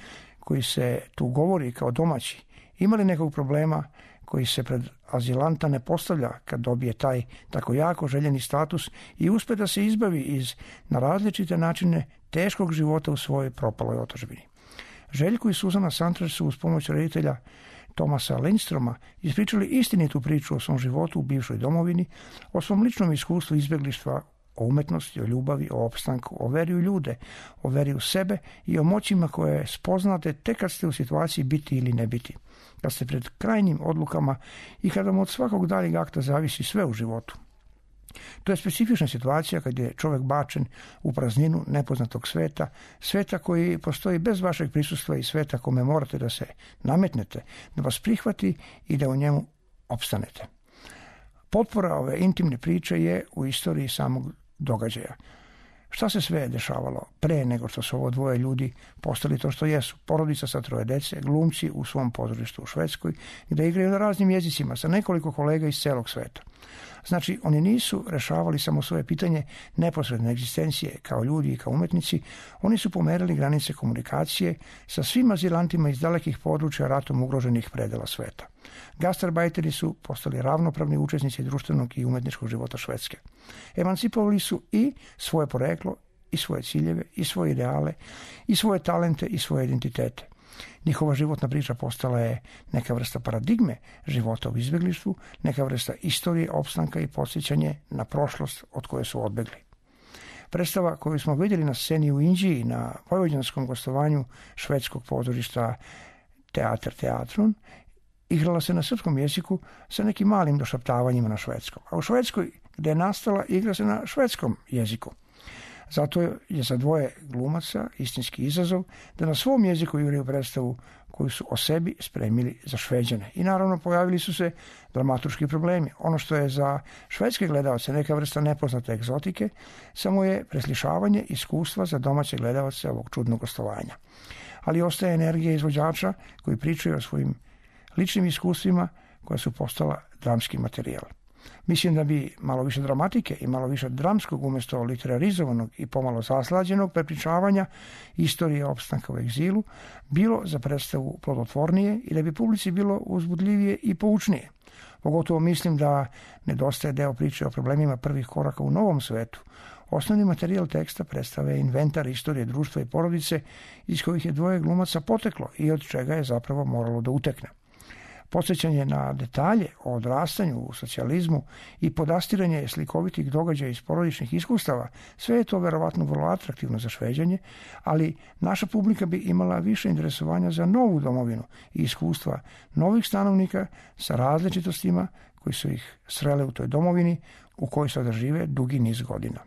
koji se tu govori kao domaći, ima li nekog problema koji se pred azilanta ne postavlja kad dobije taj tako jako željeni status i uspe da se izbavi iz na različite načine teškog života u svojoj propaloj otadžbini. Željko i Suzana Santrač su uz pomoć reditelja Tomasa Lindstroma ispričali istinitu priču o svom životu u bivšoj domovini, o svom ličnom iskustvu izbjeglištva, o umetnosti, o ljubavi, o opstanku, o veri u ljude, o veri u sebe i o moćima koje spoznate tek kad ste u situaciji biti ili ne biti, kad ste pred krajnjim odlukama i kada vam od svakog daljeg akta zavisi sve u životu. To je specifična situacija kad je čovjek bačen u prazninu nepoznatog sveta, sveta koji postoji bez vašeg prisustva i sveta kome morate da se nametnete, da vas prihvati i da u njemu opstanete. Potpora ove intimne priče je u istoriji samog događaja. Šta se sve dešavalo pre nego što su ovo dvoje ljudi postali to što jesu? Porodica sa 3 dece, glumci u svom pozorištu u Švedskoj, gdje igraju na raznim jezicima sa nekoliko kolega iz celog sveta. Znači, oni nisu rešavali samo svoje pitanje neposredne egzistencije kao ljudi i kao umetnici, oni su pomerali granice komunikacije sa svim azilantima iz dalekih područja ratom ugroženih predela sveta. Gastarbajteri su postali ravnopravni učesnici društvenog i umetničkog života Švedske. Emancipovali su i svoje poreklo, i svoje ciljeve, i svoje ideale, i svoje talente, i svoje identitete. Njihova životna priča postala je neka vrsta paradigme života u izbjeglištvu, neka vrsta istorije, opstanka i podsjećanje na prošlost od koje su odbegli. Predstava koju smo vidjeli na sceni u Inđiji na vojvođanskom gostovanju švedskog pozorišta Teater Teatrun igrala se na srpskom jeziku sa nekim malim došaptavanjima na švedskom. A u Švedskoj, gdje je nastala, igra se na švedskom jeziku. Zato je za dvoje glumaca istinski izazov da na svom jeziku igraju predstavu koju su o sebi spremili za Šveđane. I naravno pojavili su se dramaturški problemi. Ono što je za švedske gledalce neka vrsta nepoznate egzotike, samo je preslišavanje iskustva za domaće gledalce ovog čudnog gostovanja. Ali ostaje energija izvođača koji pričaju o svojim ličnim iskustvima koja su postala dramski materijal. Mislim da bi malo više dramatike i malo više dramskog umjesto literarizovanog i pomalo zaslađenog prepričavanja istorije opstanka u egzilu bilo za predstavu plodotvornije i da bi publici bilo uzbudljivije i poučnije. Pogotovo mislim da nedostaje deo priče o problemima prvih koraka u novom svetu. Osnovni materijal teksta predstavlja inventar istorije društva i porodice iz kojih je dvoje glumaca poteklo i od čega je zapravo moralo da utekne. Podsjećanje na detalje o odrastanju u socijalizmu i podastiranje slikovitih događaja iz porodičnih iskustava, sve je to verovatno vrlo atraktivno za Šveđanje, ali naša publika bi imala više interesovanja za novu domovinu i iskustva novih stanovnika sa različitostima koji su ih srele u toj domovini u kojoj sada žive dugi niz godina.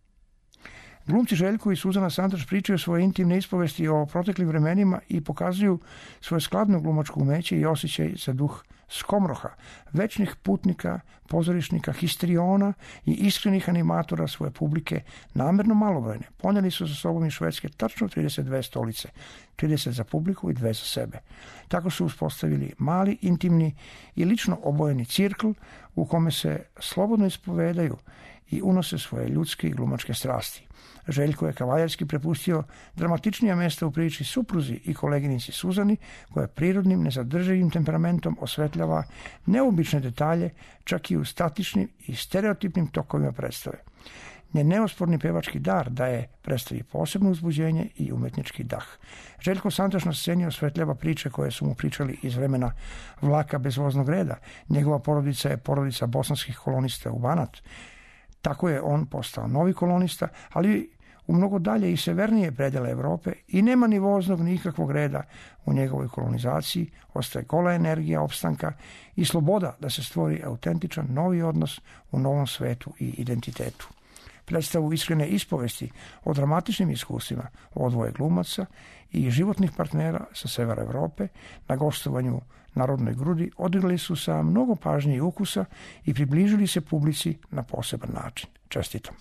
Glumci Željko i Suzana Santrač pričaju svoje intimne ispovesti o proteklim vremenima i pokazuju svoje skladno glumačko umeće i osjećaj za duh skomroha, večnih putnika, pozorišnika, histriona i iskrenih animatora svoje publike, namjerno malobrojne. Ponijeli su sa sobom iz Švedske tačno 32 stolice, 30 za publiku i 2 za sebe. Tako su uspostavili mali, intimni i lično obojeni cirkl u kome se slobodno ispovedaju i unose svoje ljudske i glumačke strasti. Željko je kavaljerski prepustio dramatičnija mjesta u priči supruzi i koleginici Suzani, koja prirodnim, nezadrživim temperamentom osvetljava neobične detalje, čak i u statičnim i stereotipnim tokovima predstave. Njen neosporni pevački dar daje predstavi posebno uzbuđenje i umetnički dah. Željko Santrač na sceni osvetljava priče koje su mu pričali iz vremena vlaka bez voznog reda. Njegova porodica je porodica bosanskih kolonista u Banat. Tako je on postao novi kolonista, ali u mnogo dalje i severnije predele Europe i nema ni voznog ni ikakvog reda u njegovoj kolonizaciji, ostaje gola energija opstanka i sloboda da se stvori autentičan novi odnos u novom svetu i identitetu. Predstavu iskrene ispovesti o dramatičnim iskustvima o dvoje glumaca i životnih partnera sa severa Europe na gostovanju Narodnoj grudi odigrali su sa mnogo pažnje i ukusa i približili se publici na poseban način. Čestitam.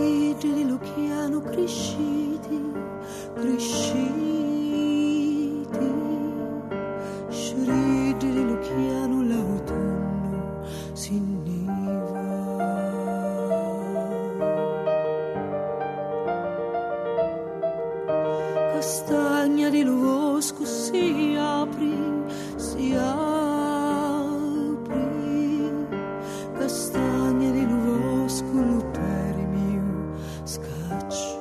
Sciurigli l'occhiano cresciti, cresciti sciuridi di Luciano l'autunno si inniva. Castagna di Luvosco si apri, castagna di Luvosco l'uperi mio scaccio.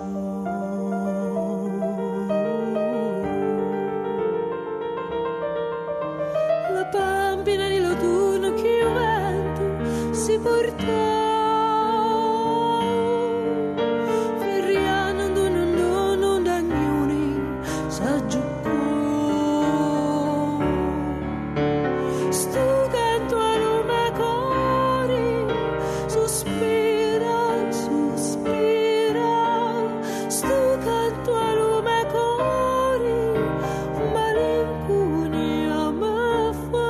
La bambina di l'autunno che il vento si portò, Ferriano non d'agnoni s'aggiucò. Sto canto a lume cori, sospira, sto canto a lume cori, malinconia me fa.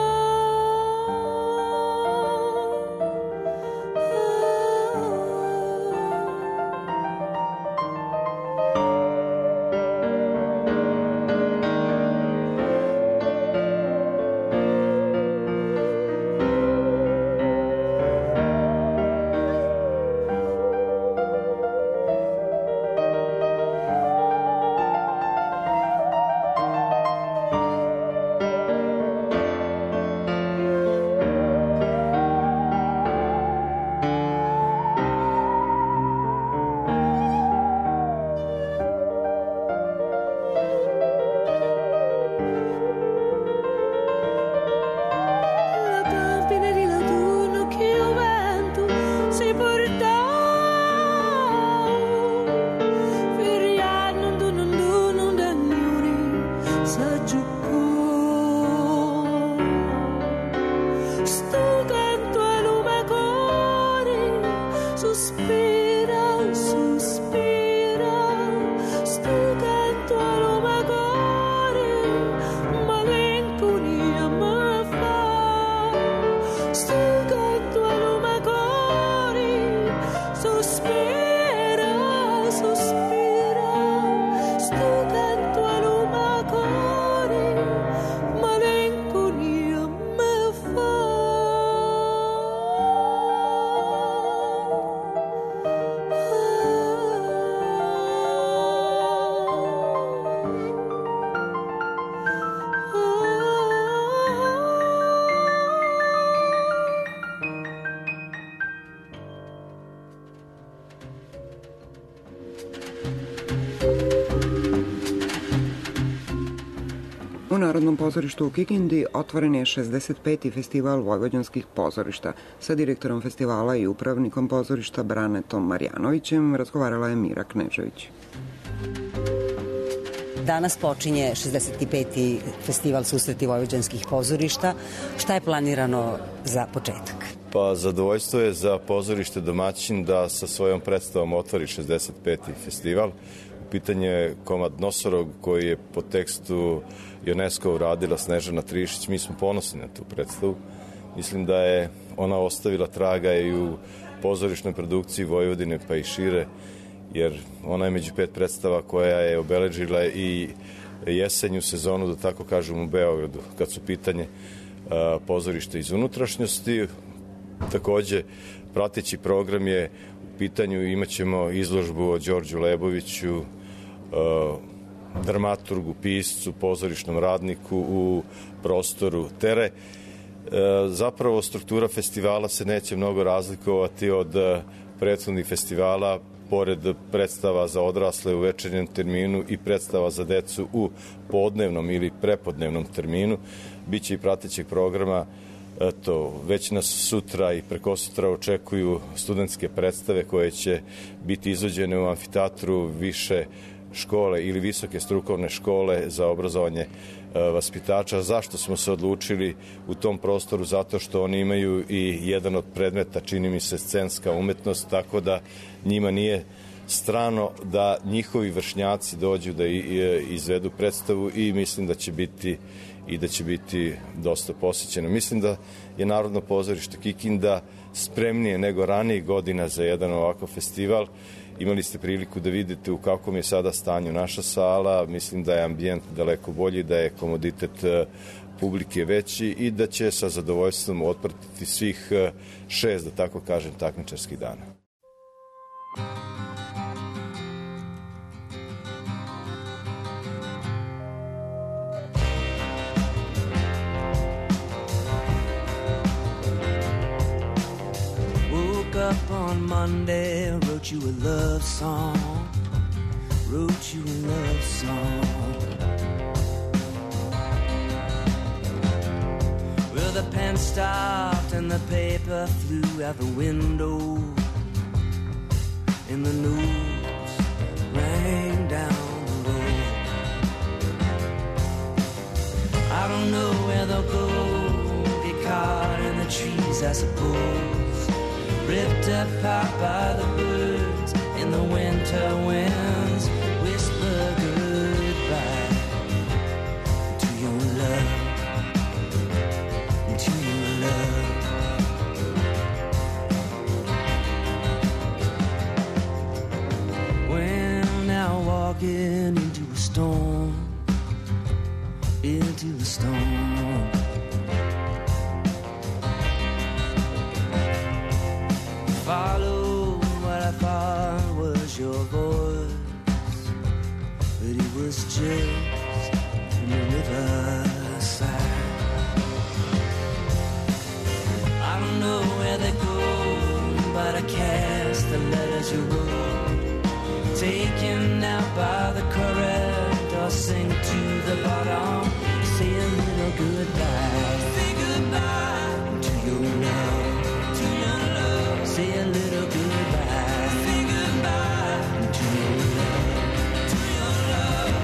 U Narodnom pozorištu u Kikindi otvoren je 65. festival vojvođanskih pozorišta. Sa direktorom festivala i upravnikom pozorišta Branetom Marjanovićem razgovarala je Mira Knežević. Danas počinje 65. festival Susreti vojvođanskih pozorišta. Šta je planirano za početak? Pa zadovoljstvo je za pozorište domaćin da sa svojom predstavom otvori 65. festival. U pitanju je komad Nosorog koji je po tekstu UNESCO uradila Snežana Trišić. Mi smo ponosni na tu predstavu. Mislim da je ona ostavila traga i u pozorišnoj produkciji Vojvodine pa i šire, jer ona je među 5 predstava koja je obeležila i jesenju sezonu, da tako kažem, u Beogradu, kad su pitanje pozorište iz unutrašnjosti. Takođe, prateći program je u pitanju, imaćemo izložbu o Đorđu Leboviću, dramaturgu, piscu, pozorišnom radniku u prostoru Tere. Zapravo, struktura festivala se neće mnogo razlikovati od prethodnih festivala, pored predstava za odrasle u večernjem terminu i predstava za decu u podnevnom ili prepodnevnom terminu. Biće i pratećeg programa. Eto, već nas sutra i prekosutra očekuju studentske predstave koje će biti izvođene u amfiteatru više škole ili visoke strukovne škole za obrazovanje vaspitača. Zašto smo se odlučili u tom prostoru? Zato što oni imaju i jedan od predmeta, čini mi se, scenska umetnost, tako da njima nije strano da njihovi vršnjaci dođu da izvedu predstavu i mislim da će biti dosta posjećeno. Mislim da je Narodno pozorište Kikinda spremnije nego ranijih godina za jedan ovakav festival Imali ste priliku da vidite u kakvom je sada stanju naša sala. Mislim da je ambijent daleko bolji, da je komoditet publike veći i da će sa zadovoljstvom otpratiti svih 6, da tako kažem, takmičarskih dana. Up on Monday, wrote you a love song, wrote you a love song. Well, the pen stopped and the paper flew out the window, and the news rang down the road. I don't know where they'll go, get caught in the trees, I suppose. Ripped apart by the birds in the winter winds, whisper goodbye to your love, to your love. Well, now walking into a storm, into a storm. Follow what I thought was your voice, but it was just in the riverside. I don't know where they go, but I cast the letters you wrote, taken out by the current or sink to the bottom. Say a little goodbye, say goodbye to your love. Say a little goodbye, say goodbye to your love, to your love.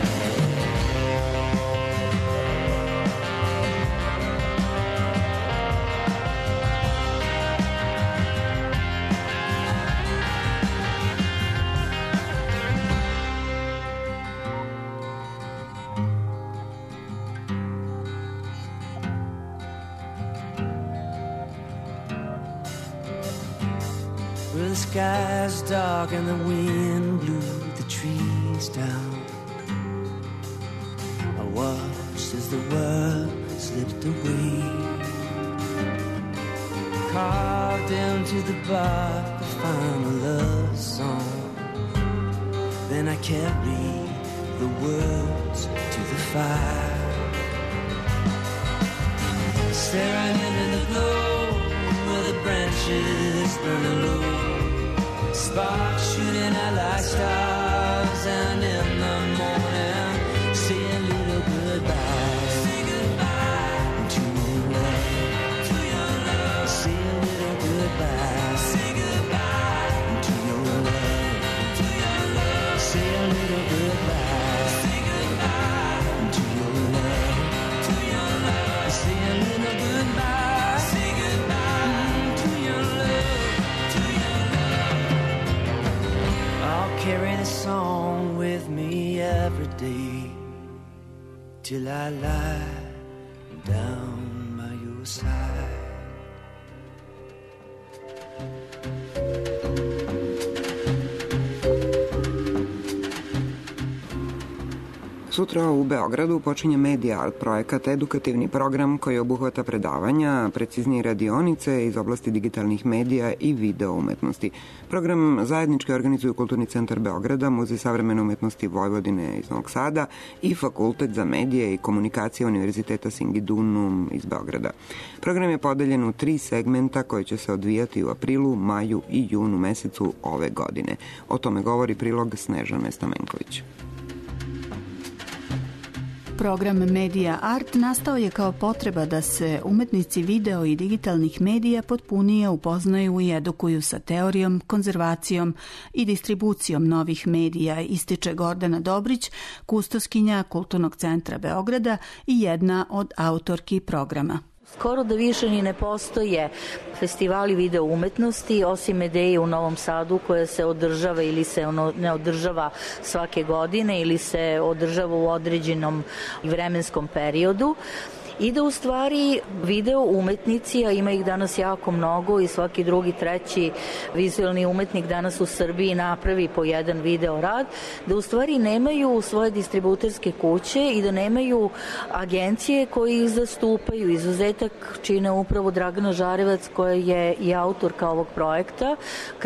Well, the sky's dark and the wind blew the trees down. I watched as the world slipped away, carved into the bark the final love song. Then I carried the words to the fire, staring into the glow where the branches burning low, sparks shooting out like stars, and in the morning, say a little goodbye, say goodbye to your love, to your love. Say a little goodbye, say goodbye to your love, to your love. Say a little goodbye, say goodbye to your love, to your love. Say a little goodbye, say goodbye to your love, to your love. I'll carry the song with me every day till I lie down by your side. Sutra u Beogradu počinje Media Art projekat, edukativni program koji obuhvata predavanja, preciznije radionice iz oblasti digitalnih medija i video umetnosti. Program zajednički organizuju Kulturni centar Beograda, Muzej savremene umetnosti Vojvodine iz Novog Sada i Fakultet za medije i komunikacije Univerziteta Singidunum iz Beograda. Program je podeljen u 3 segmenta koji će se odvijati u aprilu, maju i junu mesecu ove godine. O tome govori prilog Snežane Stamenković. Program Media Art nastao je kao potreba da se umetnici video i digitalnih medija potpunije upoznaju i edukuju sa teorijom, konzervacijom i distribucijom novih medija, ističe Gordana Dobrić, kustoskinja Kulturnog centra Beograda i jedna od autorki programa. Skoro da više ni ne postoje festivali video umetnosti, osim Medeje u Novom Sadu koja se održava ili se ne održava svake godine ili se održava u određenom vremenskom periodu. i da u stvari video umetnici, a ima ih danas jako mnogo i svaki drugi, treći vizualni umetnik danas u Srbiji napravi po jedan video rad, da u stvari nemaju svoje distributerske kuće i da nemaju agencije koje ih zastupaju. Izuzetak čine upravo Dragana Žarevac koja je i autorka ovog projekta,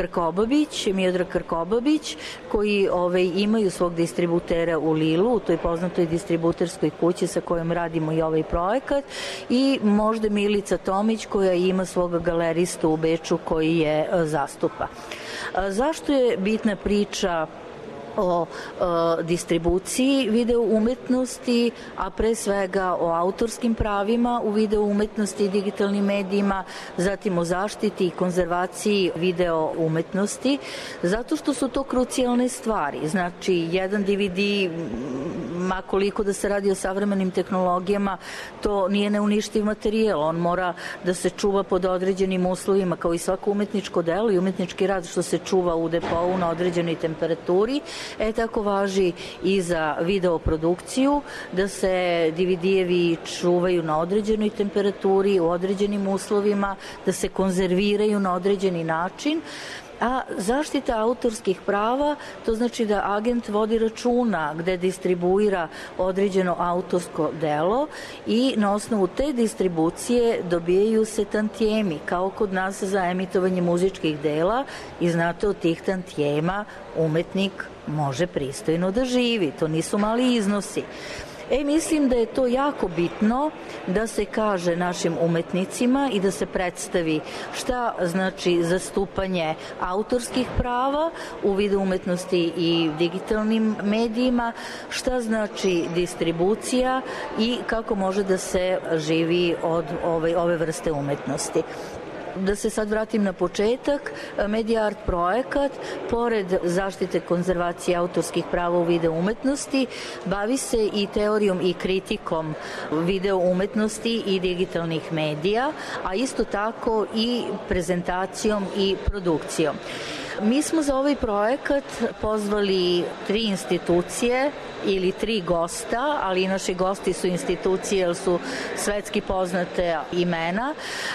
Miodrag Krkobabić, koji imaju svog distributera u Lilu, u toj poznatoj distributerskoj kući sa kojom radimo i ovaj projekat, i možda Milica Tomić koja ima svog galeristu u Beču koji je zastupa. Zašto je bitna priča o distribuciji video umetnosti, a pre svega o autorskim pravima u video umetnosti i digitalnim medijima, zatim o zaštiti i konzervaciji video umetnosti, zato što su to krucijalne stvari. Znači, jedan DVD, makoliko da se radi o savremenim tehnologijama, to nije neuništiv materijal, on mora da se čuva pod određenim uslovima, kao i svako umetničko delo i umetnički rad što se čuva u depou na određenoj temperaturi. Tako važi i za videoprodukciju, da se DVD-evi čuvaju na određenoj temperaturi, u određenim uslovima, da se konzerviraju na određeni način. A zaštita autorskih prava, to znači da agent vodi računa gde distribuira određeno autorsko delo i na osnovu te distribucije dobijaju se tantijemi, kao kod nas za emitovanje muzičkih dela, i znate, od tih tantijema umetnik može pristojno da živi. To nisu mali iznosi. Mislim da je to jako bitno da se kaže našim umetnicima i da se predstavi šta znači zastupanje autorskih prava u video umetnosti i digitalnim medijima, šta znači distribucija i kako može da se živi od ove vrste umetnosti. Da se sad vratim na početak, Media Art projekat, pored zaštite konzervacije autorskih prava u video umetnosti, bavi se i teorijom i kritikom video umetnosti i digitalnih medija, a isto tako i prezentacijom i produkcijom. Mi smo za ovaj projekat pozvali 3 institucije ili 3 gosta, ali i naši gosti su institucije jer su svetski poznate imena.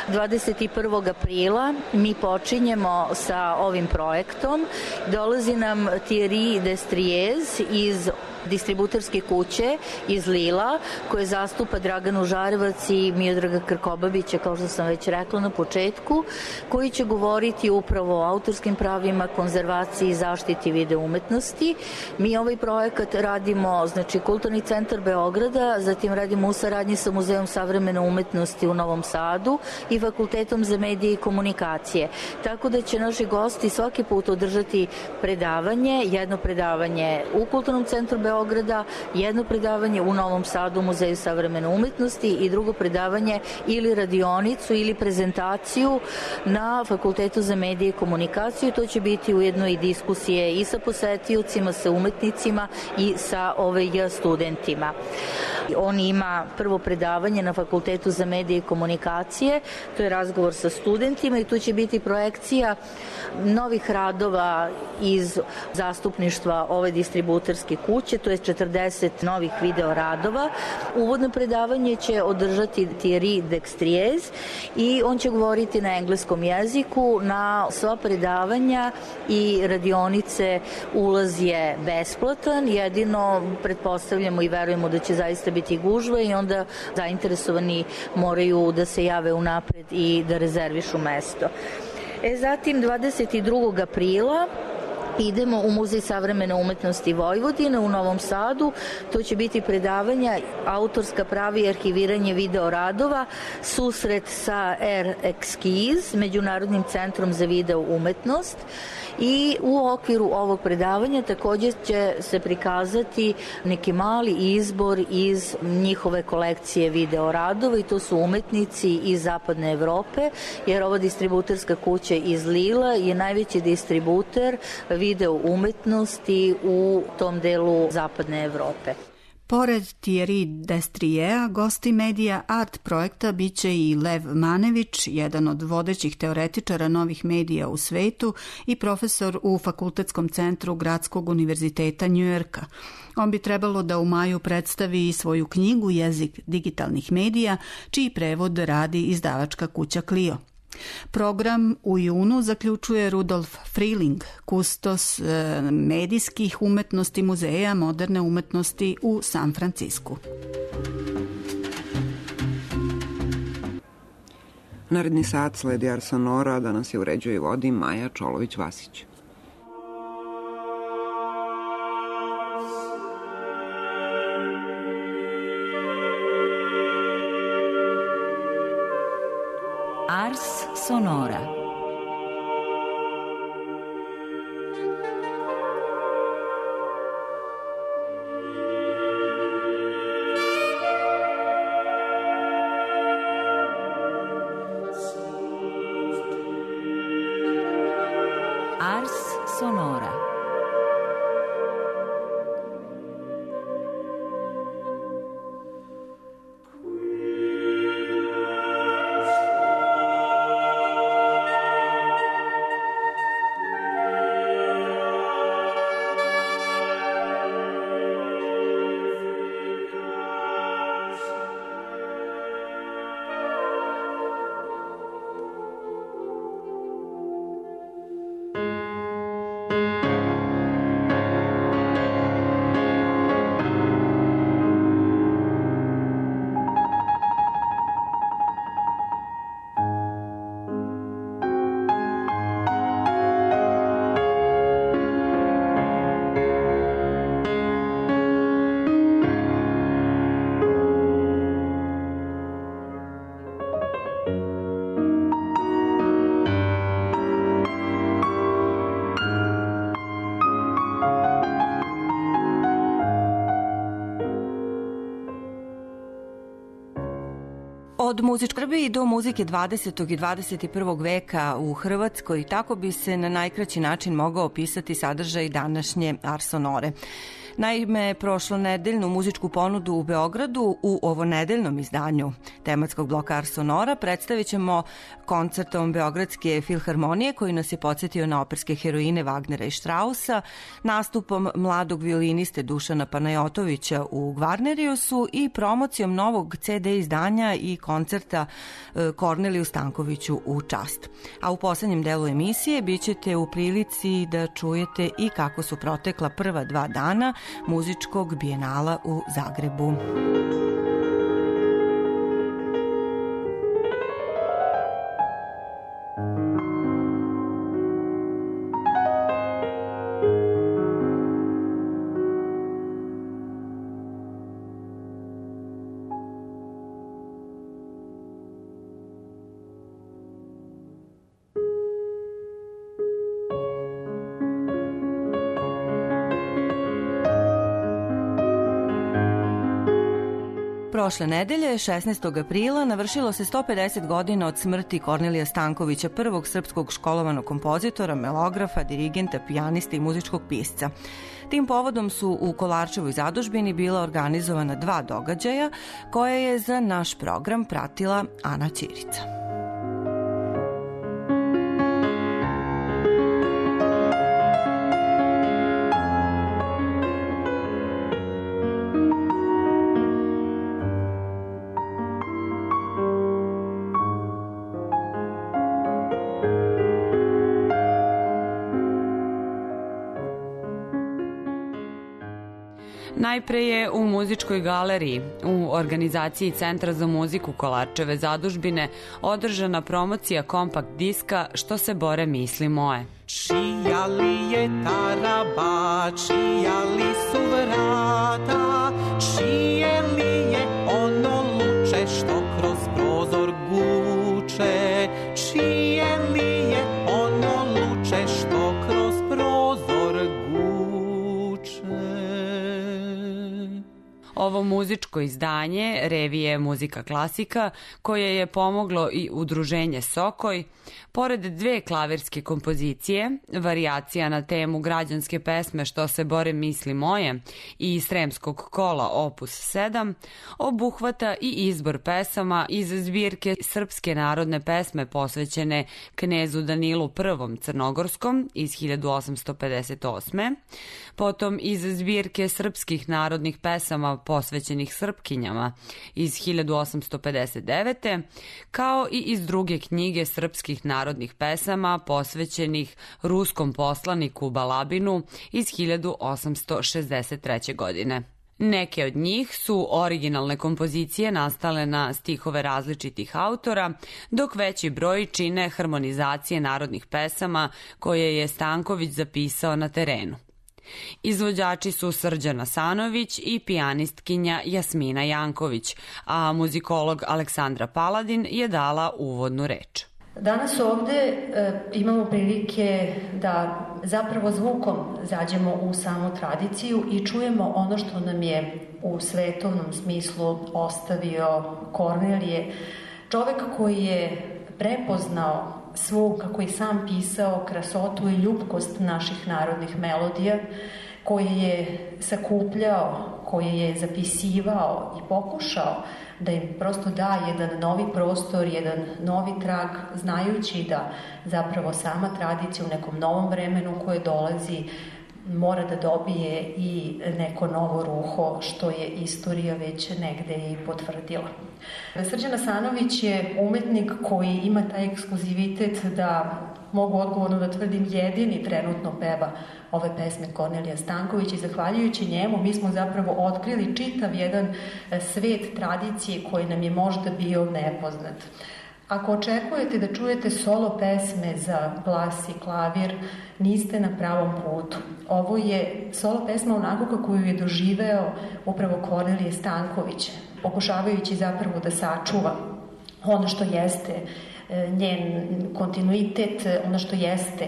21. aprila mi počinjemo sa ovim projektom. Dolazi nam Thierry Destriez iz distributerske kuće iz Lila, koje zastupa Draganu Žarevac i Miodraga Krkobabića, kao što sam već rekla na početku, koji će govoriti upravo o autorskim pravima, konzervaciji i zaštiti video umetnosti. Mi ovaj projekat radimo, znači Kulturni centar Beograda, zatim radimo u saradnji sa Muzejom savremene umetnosti u Novom Sadu i Fakultetom za medije i komunikacije. Tako da će naši gosti svaki put održati predavanje, jedno predavanje u Kulturnom centru Beograda, jedno predavanje u Novom Sadu u Muzeju savremene umetnosti i drugo predavanje ili radionicu ili prezentaciju na Fakultetu za medije i komunikaciju. To će biti ujedno i diskusije i sa posetiocima, sa umetnicima i sa studentima. On ima prvo predavanje na Fakultetu za medije i komunikacije, to je razgovor sa studentima i tu će biti projekcija novih radova iz zastupništva ove distributerske kuće, to je 40 novih video radova. Uvodno predavanje će održati Thierry Destriez i on će govoriti na engleskom jeziku. Na sva predavanja i radionice ulaz je besplatan, jedino pretpostavljamo i verujemo da će zaista biti gužva i onda zainteresovani moraju da se jave unapred i da rezervišu mesto. Zatim 22. aprila idemo u Muzej savremene umetnosti Vojvodine u Novom Sadu. To će biti predavanja autorska prava i arhiviranje video radova, susret sa RX, Međunarodnim centrom za video umetnost. I u okviru ovog predavanja također će se prikazati neki mali izbor iz njihove kolekcije video radova i to su umetnici iz Zapadne Evrope, jer ova distributerska kuća iz Lila je najveći distributer video umetnosti u tom delu Zapadne Evrope. Pored Thierry Destrijea, gosti Medija Art projekta biće i Lev Manević, jedan od vodećih teoretičara novih medija u svetu i profesor u Fakultetskom centru Gradskog univerziteta Njujorka. On bi trebalo da u maju predstavi i svoju knjigu Jezik digitalnih medija, čiji prevod radi izdavačka kuća Clio. Program u junu zaključuje Rudolf Freeling, kustos medijskih umetnosti Muzeja moderne umetnosti u San Francisku. Naredni sat sledi Ars Sonora, danas je uređuje i vodi Maja Čolović-Vasić. Ars Sonora. Ars Sonora. Od muzičke Srbije do muzike 20. i 21. veka u Hrvatskoj, tako bi se na najkraći način mogao opisati sadržaj današnje Ars Sonore. Naime, prošlonedeljnu muzičku ponudu u Beogradu u ovonedeljnom izdanju tematskog bloka Ars Sonora predstavit ćemo koncertom Beogradske filharmonije koji nas je podsjetio na operske heroine Wagnera i Strausa, nastupom mladog violiniste Dušana Panajotovića u Gvarneriusu i promocijom novog CD izdanja i koncerta Korneliju Stankoviću u čast. A u poslednjem delu emisije bit ćete u prilici da čujete i kako su protekla prva 2 dana muzičkog bijenala u Zagrebu. Prošle nedelje, 16. aprila, navršilo se 150 godina od smrti Kornelija Stankovića, prvog srpskog školovanog kompozitora, melografa, dirigenta, pijanista i muzičkog pisca. Tim povodom su u Kolarčevoj zadužbini bila organizovana 2 događaja koje je za naš program pratila Ana Ćirica. Najpre je u muzičkoj galeriji u organizaciji Centra za muziku Kolarčeve zadužbine održana promocija kompakt diska Što se bore misli moje. Čija li je taraba, čija li su vrata, čije li je ono luče što kroz prozor guče, čije li je ono luče što kroz prozor guče. Ovo muzičko nemačko izdanje revije Muzika klasika, koje je pomoglo i udruženje Sokoj, pored dve klavirske kompozicije, varijacija na temu građanske pesme Što se bore misli moje i Sremskog kola opus 7, obuhvata i izbor pesama iz zbirke Srpske narodne pesme posvećene knezu Danilu I Crnogorskom iz 1858. Potom iz zbirke srpskih narodnih pesama posvećenih Srpkinjama iz 1859. kao i iz druge knjige srpskih narodnih pesama posvećenih ruskom poslaniku Balabinu iz 1863. godine. Neke od njih su originalne kompozicije nastale na stihove različitih autora, dok veći broj čine harmonizacije narodnih pesama koje je Stanković zapisao na terenu. Izvođači su Srđan Asanović i pijanistkinja Jasmina Janković, a muzikolog Aleksandra Paladin je dala uvodnu reč. Danas ovde imamo prilike da zapravo zvukom zađemo u samu tradiciju i čujemo ono što nam je u svetovnom smislu ostavio Kornelije, čovek koji je prepoznao svu, kako je sam pisao, krasotu i ljubkost naših narodnih melodija, koji je sakupljao, koji je zapisivao i pokušao da im prosto da jedan novi prostor, jedan novi trag, znajući da zapravo sama tradicija u nekom novom vremenu koje dolazi mora da dobije i neko novo ruho, što je istorija već negde i potvrdila. Srđan Asanović je umetnik koji ima taj ekskluzivitet da, mogu odgovorno da tvrdim, jedini trenutno peva ove pesme Kornelija Stanković i zahvaljujući njemu mi smo zapravo otkrili čitav jedan svet tradicije koji nam je možda bio nepoznat. Ako očekujete da čujete solo pesme za glas i klavir, niste na pravom putu. Ovo je solo pesma onako kako ju je doživeo upravo Kornelije Stanković, pokušavajući zapravo da sačuva ono što jeste njen kontinuitet, ono što jeste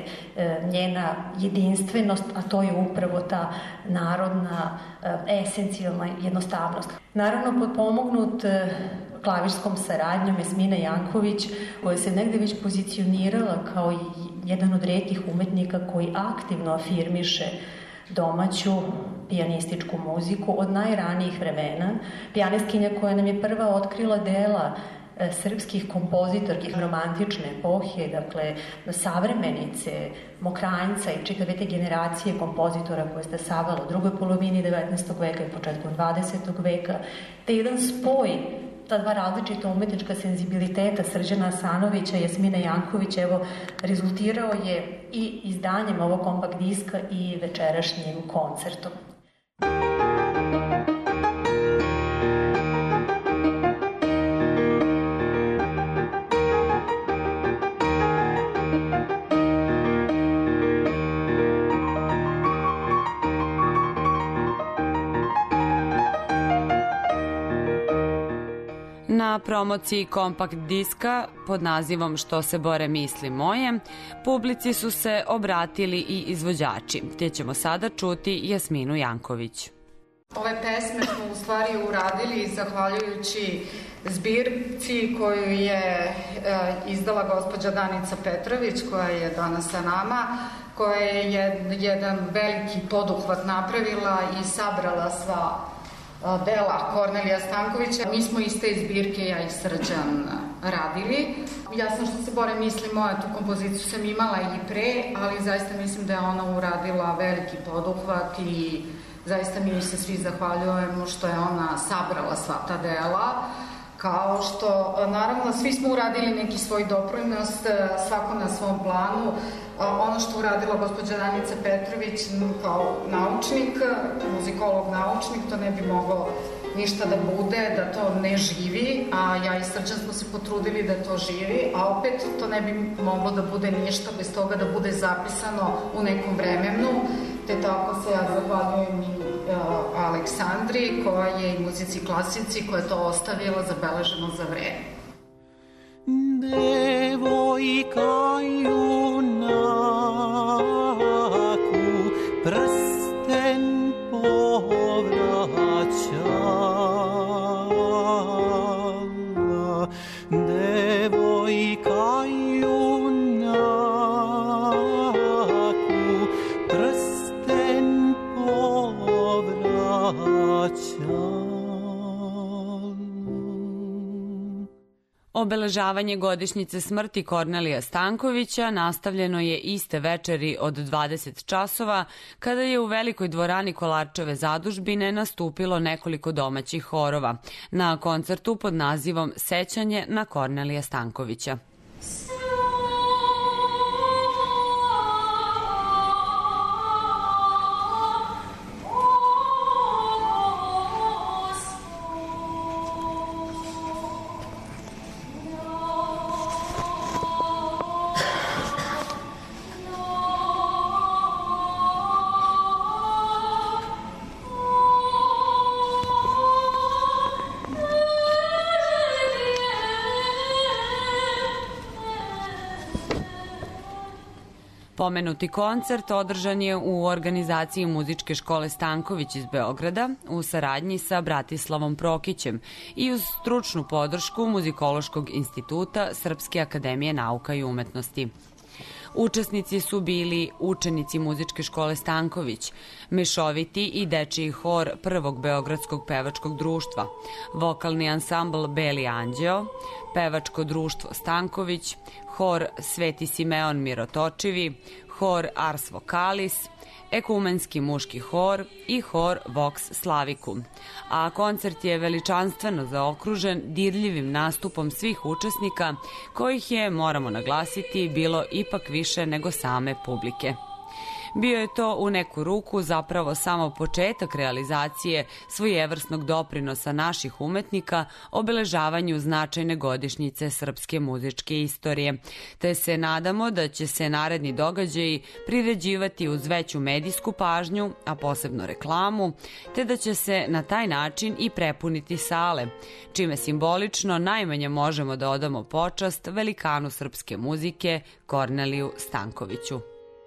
njena jedinstvenost, a to je upravo ta narodna, esencijalna jednostavnost. Naravno, potpomognut klavirskom saradnjom Jasmina Janković, koja se negde već pozicionirala kao jedan od retkih umetnika koji aktivno afirmiše domaću pijanističku muziku od najranijih vremena. Pijanistkinja koja nam je prva otkrila dela srpskih kompozitorki romantične epohe, dakle savremenice, Mokranjca i čitave te generacije kompozitora koje ste savali u drugoj polovini 19. veka i početkom 20. veka, te jedan spoj ta dva različita umetnička senzibiliteta Srđana Asanovića i Jasmina Janković, evo, rezultirao je i izdanjem ovog kompakt diska i večerašnjim koncertom. Na promociji kompakt diska pod nazivom Što se bore misli moje, publici su se obratili i izvođači, te ćemo sada čuti Jasminu Janković. Ove pesme smo u stvari uradili zahvaljujući zbirci koju je izdala gospođa Danica Petrović, koja je danas sa nama, koja je jedan veliki poduhvat napravila i sabrala sva dela Kornelija Stankovića. Mi smo iz te zbirke, ja i Srđan, radili. Jasno što se bore misli moja, tu kompoziciju sam imala i pre, ali zaista mislim da je ona uradila veliki poduhvat i zaista mi se svi zahvaljujemo što je ona sabrala sva ta dela. Kao što, naravno, svi smo uradili neki svoj doprinos, svako na svom planu. Ono što uradila gospođa Danica Petrović kao naučnik, muzikolog naučnik, to ne bi moglo ništa da bude, da to ne živi, a ja i Srđan smo se potrudili da to živi, a opet to ne bi moglo da bude ništa bez toga da bude zapisano u nekom vremenu, te tako se ja zahvaljujem i Aleksandri, koja je i muzici klasici, koja je to ostavila zabeleženo za vreme. Devojka junaku prsten povraća, devojka junaku prsten povraća. Obeležavanje godišnjice smrti Kornelija Stankovića nastavljeno je iste večeri od 20 časova, kada je u velikoj dvorani Kolarčeve zadužbine nastupilo nekoliko domaćih horova na koncertu pod nazivom Sećanje na Kornelija Stankovića. Pomenuti koncert održan je u organizaciji Muzičke škole Stanković iz Beograda u saradnji sa Bratislavom Prokićem i uz stručnu podršku Muzikološkog instituta Srpske akademije nauka i umetnosti. Učesnici su bili učenici Muzičke škole Stanković, mešoviti i dečiji hor Prvog beogradskog pevačkog društva, vokalni ansambl Beli anđeo, pevačko društvo Stanković, hor Sveti Simeon Mirotočivi, hor Ars Vokalis, ekumenski muški hor i hor Vox Slavicum. A koncert je veličanstveno zaokružen dirljivim nastupom svih učesnika, kojih je, moramo naglasiti, bilo ipak više nego same publike. Bio je to u neku ruku zapravo samo početak realizacije svojevrsnog doprinosa naših umetnika obeležavanju značajne godišnjice srpske muzičke istorije, te se nadamo da će se naredni događaji priređivati uz veću medijsku pažnju, a posebno reklamu, te da će se na taj način i prepuniti sale, čime simbolično najmanje možemo da odamo počast velikanu srpske muzike Korneliju Stankoviću.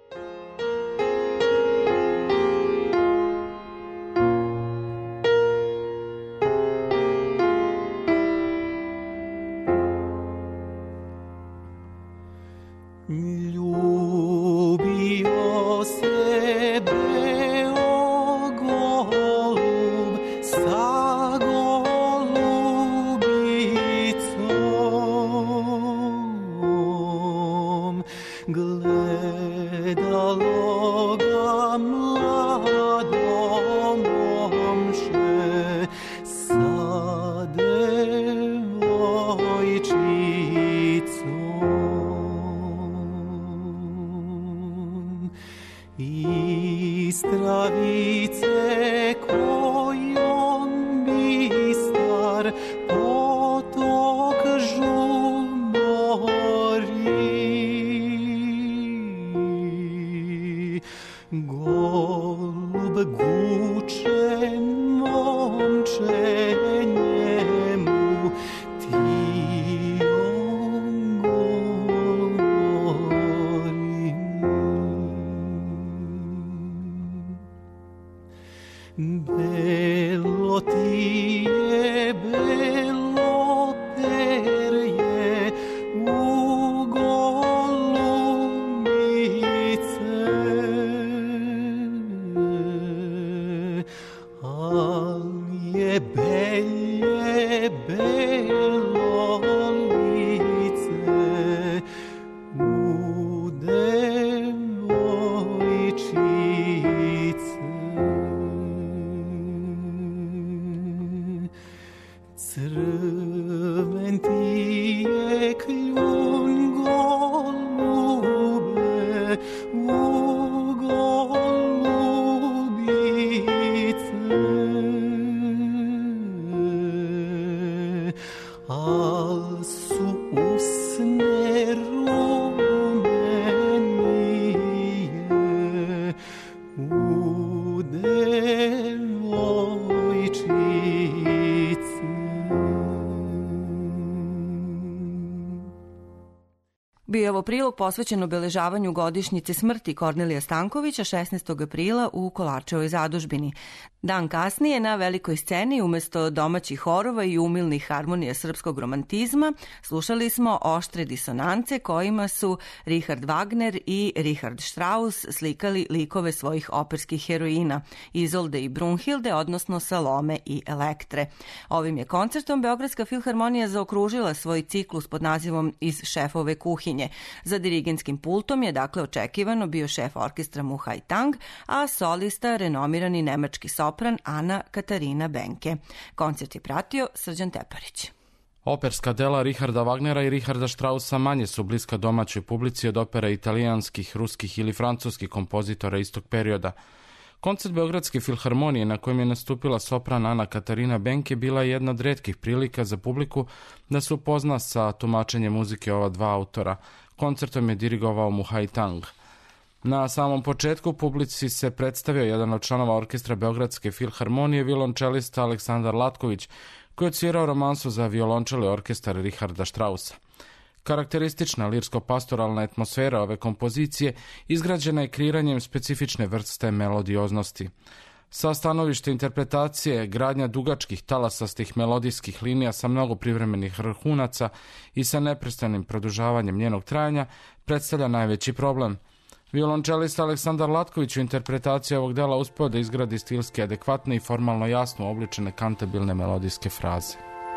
Ljubio se Beogolub sa golubicom, gledalo ga mlado momče sa devojčicom. Istravice kojom bistar potok žumori, golub guče momče njemu tijom govori. Belo ti je, belo perje u golubice, al je belje belo lice u devojčice. Crven ti je kljun golube u golubice, al su usne rumenije u devojčice. Bio je ovo prilog posvećen obeležavanju godišnjice smrti Kornelija Stankovića 16. aprila u Kolarčevoj zadužbini. Dan kasnije na velikoj sceni umesto domaćih horova i umilnih harmonija srpskog romantizma slušali smo oštre disonance kojima su Richard Wagner i Richard Strauss slikali likove svojih operskih heroina Izolde i Brunhilde, odnosno Salome i Elektre. Ovim je koncertom Beogradska filharmonija zaokružila svoj ciklus pod nazivom Iz šefove kuhinje. Za dirigentskim pultom je dakle očekivano bio šef orkestra Muhaj Tang, a solista renomirani nemački sopran Ana Katarina Benke. Koncert je pratio Srđan Teparić. Operska dela Richarda Wagnera i Richarda Straussa manje su bliska domaćoj publici od opera italijanskih, ruskih ili francuskih kompozitora istog perioda. Koncert Beogradske filharmonije na kojem je nastupila sopran Ana Katarina Benke bila je jedna od retkih prilika za publiku da se upozna sa tumačenjem muzike ova dva autora. Koncertom je dirigovao Muhaj Tang. Na samom početku publici se predstavio jedan od članova orkestra Beogradske filharmonije, violončelista Aleksandar Latković, koji je odsvirao romansu za violončeli orkestar Richarda Straussa. Karakteristična lirsko-pastoralna atmosfera ove kompozicije izgrađena je kreiranjem specifične vrste melodioznosti. Sa stanovište interpretacije, gradnja dugačkih talasastih melodijskih linija sa mnogo privremenih vrhunaca i sa neprestanim produžavanjem njenog trajanja predstavlja najveći problem. Violončelista Aleksandar Latković u interpretaciji ovog dela uspeo da izgradi stilski adekvatne i formalno jasno obličene kantabilne melodijske fraze.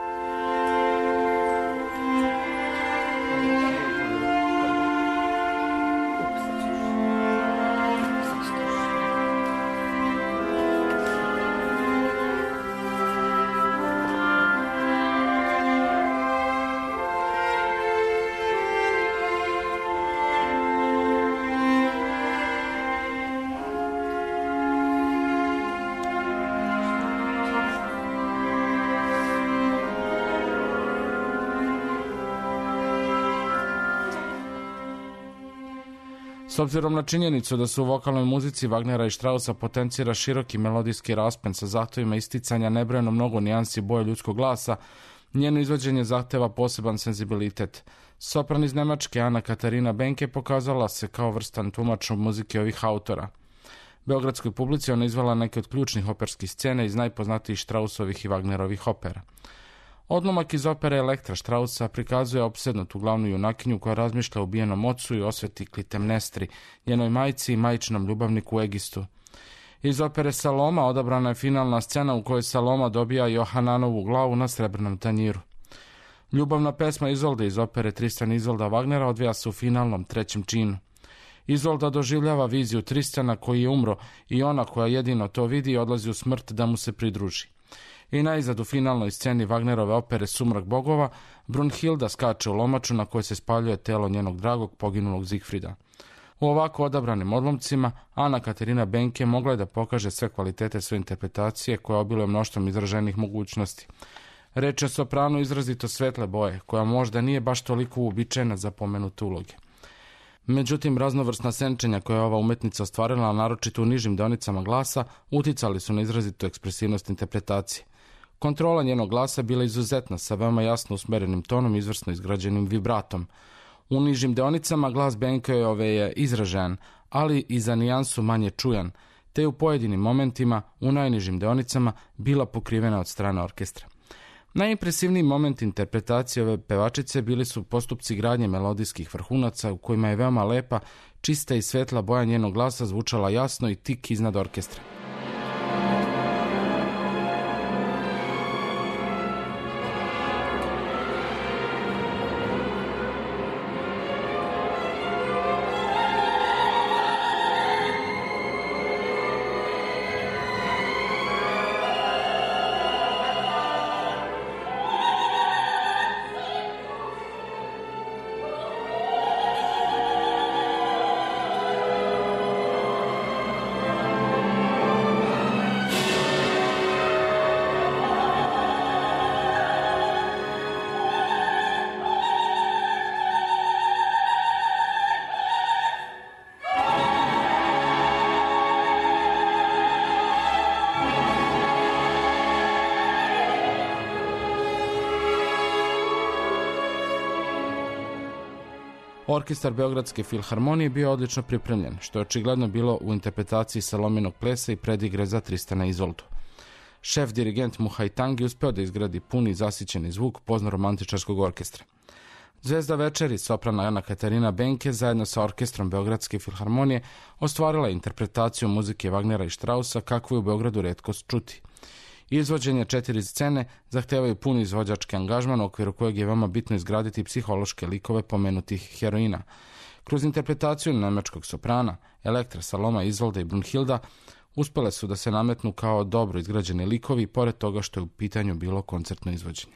S obzirom na činjenicu da se u vokalnoj muzici Wagnera i Straussa potencira široki melodijski raspon sa zahtevima isticanja nebrojeno mnogo nijansi boje ljudskog glasa, njeno izvođenje zahteva poseban senzibilitet. Sopran iz Nemačke Ana Katarina Benke pokazala se kao vrstan tumač muzike ovih autora. Beogradskoj publici ona izvala neke od ključnih operskih scena iz najpoznatijih Straussovih i Wagnerovih opera. Odlomak iz opere Elektra Straussa prikazuje opsednutu glavnu junakinju koja razmišlja o ubijenom ocu i osveti Klitemnestri, njenoj majci i majčinom ljubavniku Egistu. Iz opere Saloma odabrana je finalna scena u kojoj Saloma dobija Johananovu glavu na srebrnom tanjiru. Ljubavna pesma Izolde iz opere Tristan i Izolda Wagnera odvija se u finalnom trećem činu. Izolda doživljava viziju Tristana koji je umro i ona koja jedino to vidi odlazi u smrt da mu se pridruži. I najzad u finalnoj sceni Wagnerove opere Sumrak bogova, Brunhilda skače u lomaču na kojoj se spaljuje telo njenog dragog poginulog Zigfrida. U ovako odabranim odlomcima Ana Katarina Benke mogla je da pokaže sve kvalitete svoje interpretacije koja obiluje mnoštvom izraženih mogućnosti. Reč je o sopranu izrazito svetle boje, koja možda nije baš toliko uobičajena za pomenute uloge. Međutim, raznovrsna senčenja koja je ova umetnica ostvarila, naročito u nižim deonicama glasa, uticali su na izrazitu ekspresivnost interpretacije. Kontrola njenog glasa bila izuzetna, sa veoma jasno usmerenim tonom i izvrsno izgrađenim vibratom. U nižim deonicama glas Benkejove je izražen, ali i za nijansu manje čujan, te u pojedinim momentima, u najnižim deonicama, bila pokrivena od strane orkestra. Najimpresivniji moment interpretacije ove pevačice bili su postupci gradnje melodijskih vrhunaca u kojima je veoma lepa, čista i svetla boja njenog glasa zvučala jasno i tik iznad orkestra. Orkestar Beogradske filharmonije bio odlično pripremljen, što je očigledno bilo u interpretaciji Salominog plesa i predigre za Tristana i Izoldu. Šef dirigent Muhaj Tangi uspeo da izgradi puni zasićeni zvuk pozno-romantičarskog orkestra. Zvezda večeri, soprana Ana Katarina Benke, zajedno sa orkestrom Beogradske filharmonije, ostvarila interpretaciju muzike Wagnera i Straussa kakvu je u Beogradu retkost čuti. Izvođenje 4 scene zahtevaju pun izvođački angažman, u okviru kojeg je veoma bitno izgraditi psihološke likove pomenutih heroina. Kroz interpretaciju nemačkog soprana, Elektra, Saloma, Izolda i Brunhilda uspele su da se nametnu kao dobro izgrađeni likovi, pored toga što je u pitanju bilo koncertno izvođenje.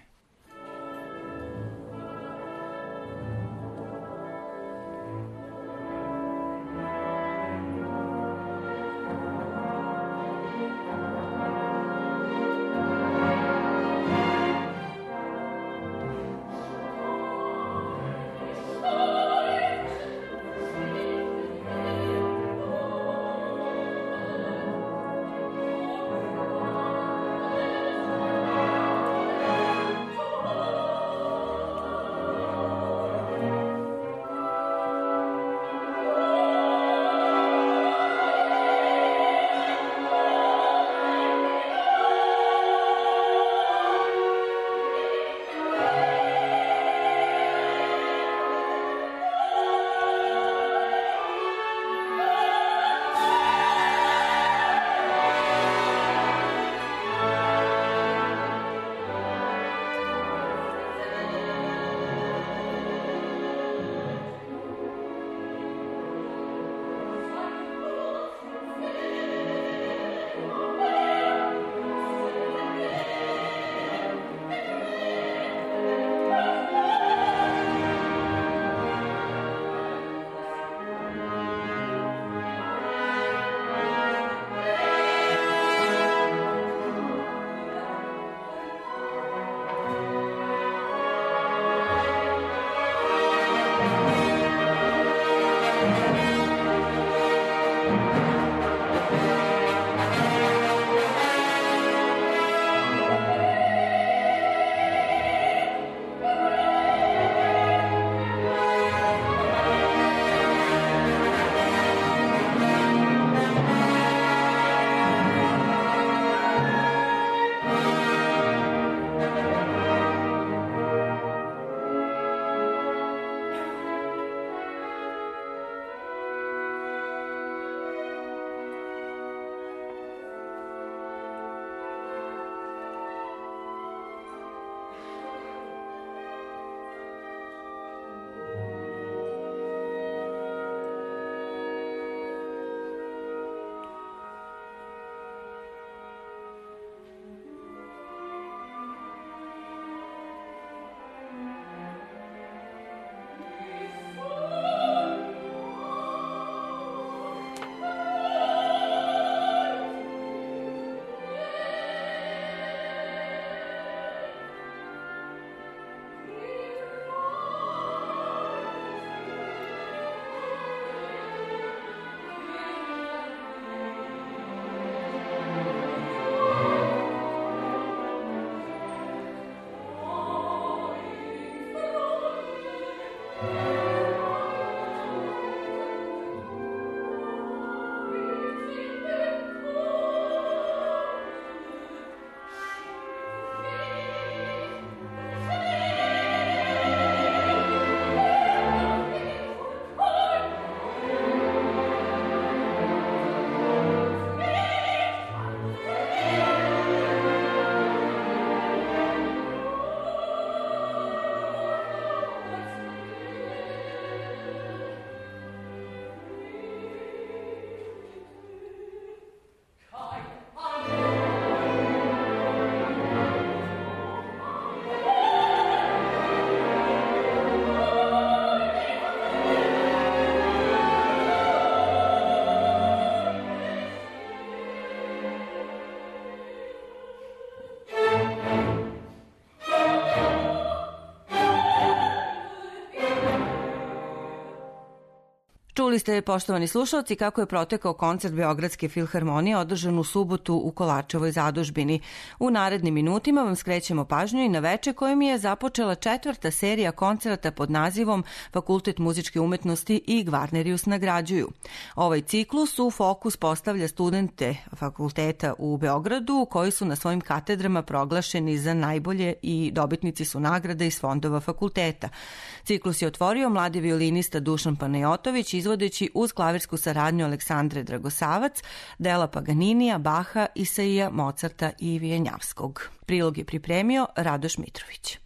Čuli ste, poštovani slušalci, kako je protekao koncert Beogradske filharmonije održan u subotu u Kolarčevoj zadužbini. U narednim minutima vam skrećemo pažnju i na veče kojim je započela 4. serija koncerata pod nazivom Fakultet muzičke umetnosti i Gvarnerius nagrađuju. Ovaj ciklus u fokus postavlja studente fakulteta u Beogradu koji su na svojim katedrama proglašeni za najbolje i dobitnici su nagrada iz fondova fakulteta. Ciklus je otvorio mladi violinista Dušan Panajotović izvodeći uz klavirsku saradnju Aleksandre Dragosavac, dela Paganinija, Baha, Isaija, Mozarta i Vijenjavskog. Prilog je pripremio Radoš Mitrović.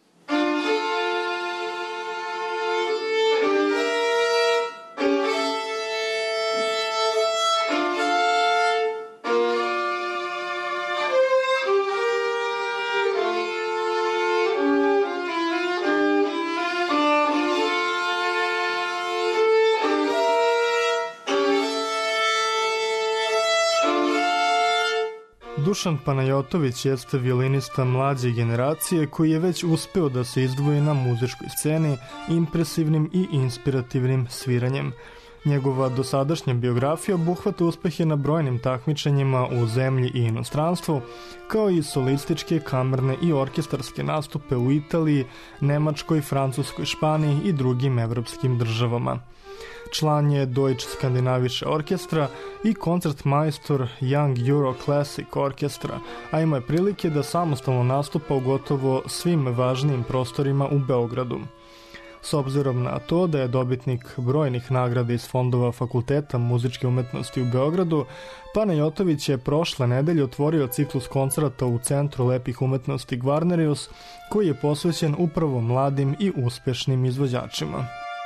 Dušan Panajotović jeste violinista mlađe generacije koji je već uspeo da se izdvoji na muzičkoj sceni impresivnim i inspirativnim sviranjem. Njegova dosadašnja biografija obuhvata uspehe na brojnim takmičenjima u zemlji i inostranstvu, kao i solističke, kamerne i orkestarske nastupe u Italiji, Nemačkoj, Francuskoj, Španiji i drugim evropskim državama. Član je Deutsche Skandinavische Orkestra i koncertmajstor Young Euro Classic Orkestra, a ima je prilike da samostalno nastupa u gotovo svim važnijim prostorima u Beogradu. S obzirom na to da je dobitnik brojnih nagrada iz fondova Fakulteta muzičke umetnosti u Beogradu, Panajotović je prošle nedelje otvorio ciklus koncerata u Centru lepih umetnosti Gvarnerius, koji je posvećen upravo mladim i uspešnim izvođačima.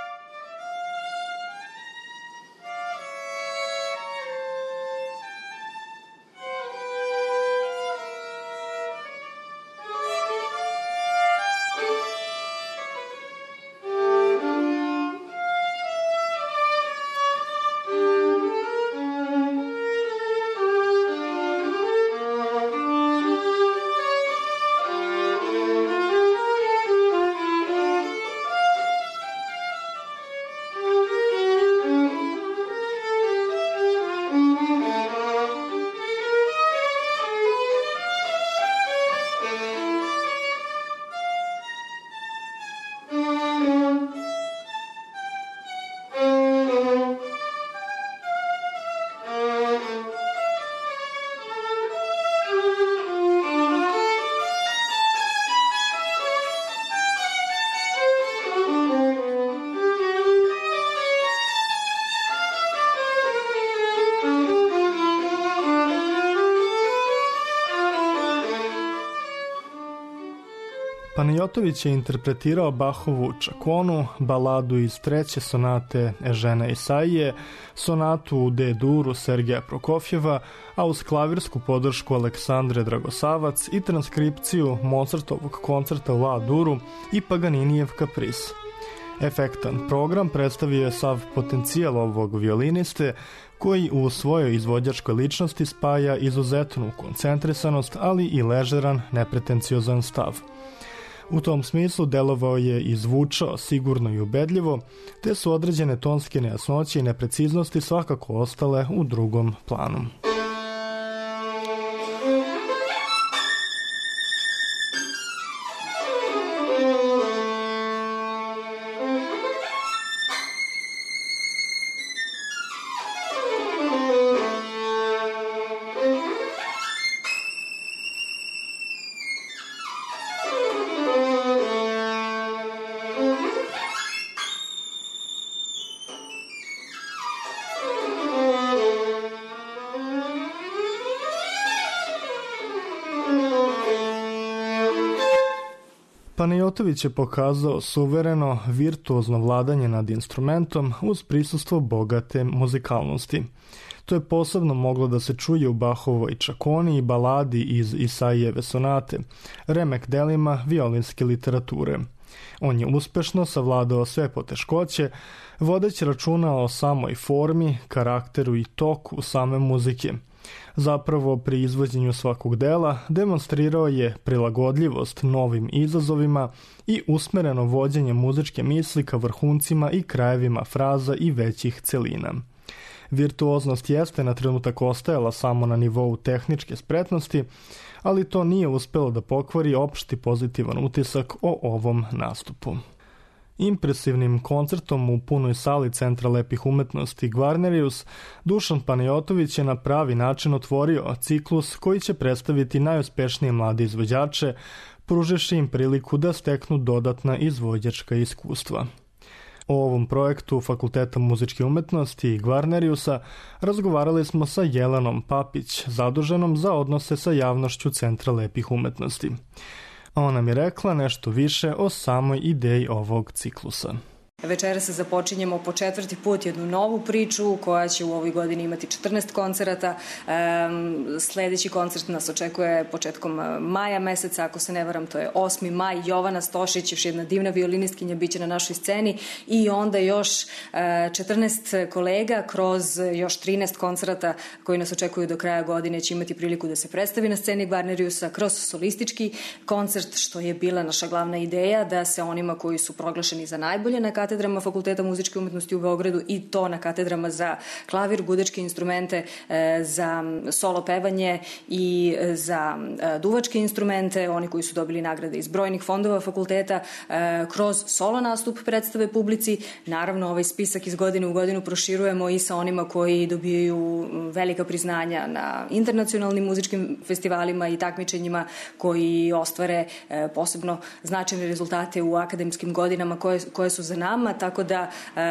Panajotović je interpretirao Bahovu Čakonu, baladu iz 3. sonate Ežena Isaije, sonatu u D-duru Sergeja Prokofjeva, a uz klavirsku podršku Aleksandre Dragosavac i transkripciju Mozartovog koncerta u A-duru i Paganinijev Kapris. Efektan program predstavio je sav potencijal ovog violiniste, koji u svojoj izvođačkoj ličnosti spaja izuzetnu koncentrisanost, ali i ležeran, nepretenciozan stav. U tom smislu delovao je i zvučao sigurno i ubedljivo, te su određene tonske nejasnoće i nepreciznosti svakako ostale u drugom planu. Panajotović je pokazao suvereno, virtuozno vladanje nad instrumentom uz prisustvo bogate muzikalnosti. To je posebno moglo da se čuje u Bahovoj Čakoni i baladi iz Isaijeve sonate, remek delima violinske literature. On je uspešno savladao sve poteškoće, vodeći računa o samoj formi, karakteru i toku same muzike. Zapravo, pri izvođenju svakog dela demonstrirao je prilagodljivost novim izazovima i usmereno vođenje muzičke misli ka vrhuncima i krajevima fraza i većih celina. Virtuoznost jeste na trenutak ostajala samo na nivou tehničke spretnosti, ali to nije uspelo da pokvari opšti pozitivan utisak o ovom nastupu. Impresivnim koncertom u punoj sali Centra lepih umetnosti Gvarnerius, Dušan Panajotović je na pravi način otvorio ciklus koji će predstaviti najuspešnije mlade izvođače, pruživši im priliku da steknu dodatna izvođačka iskustva. O ovom projektu Fakulteta muzičke umetnosti i Gvarneriusa razgovarali smo sa Jelenom Papić, zaduženom za odnose sa javnošću Centra lepih umetnosti. Ona nam je rekla nešto više o samoj ideji ovog ciklusa. Večeras započinjemo po 4. put jednu novu priču koja će u ovoj godini imati 14 koncerata. Sledeći koncert nas očekuje početkom maja meseca, ako se ne varam, to je 8. maj. Jovana Stošić, još jedna divna violinistkinja, biće na našoj sceni i onda još 14 kolega kroz još 13 koncerata koji nas očekuju do kraja godine će imati priliku da se predstavi na sceni Gvarneriusa kroz solistički koncert, što je bila naša glavna ideja, da se onima koji su proglašeni za najbolje na katedrama Fakulteta muzičke umetnosti u Beogradu i to na katedrama za klavir, gudečke instrumente, za solo pevanje i za duvačke instrumente, oni koji su dobili nagrade iz brojnih fondova fakulteta, kroz solo nastup predstave publici. Naravno, ovaj spisak iz godine u godinu proširujemo i sa onima koji dobijaju velika priznanja na internacionalnim muzičkim festivalima i takmičenjima, koji ostvare posebno značajne rezultate u akademskim godinama koje su za nama, tako da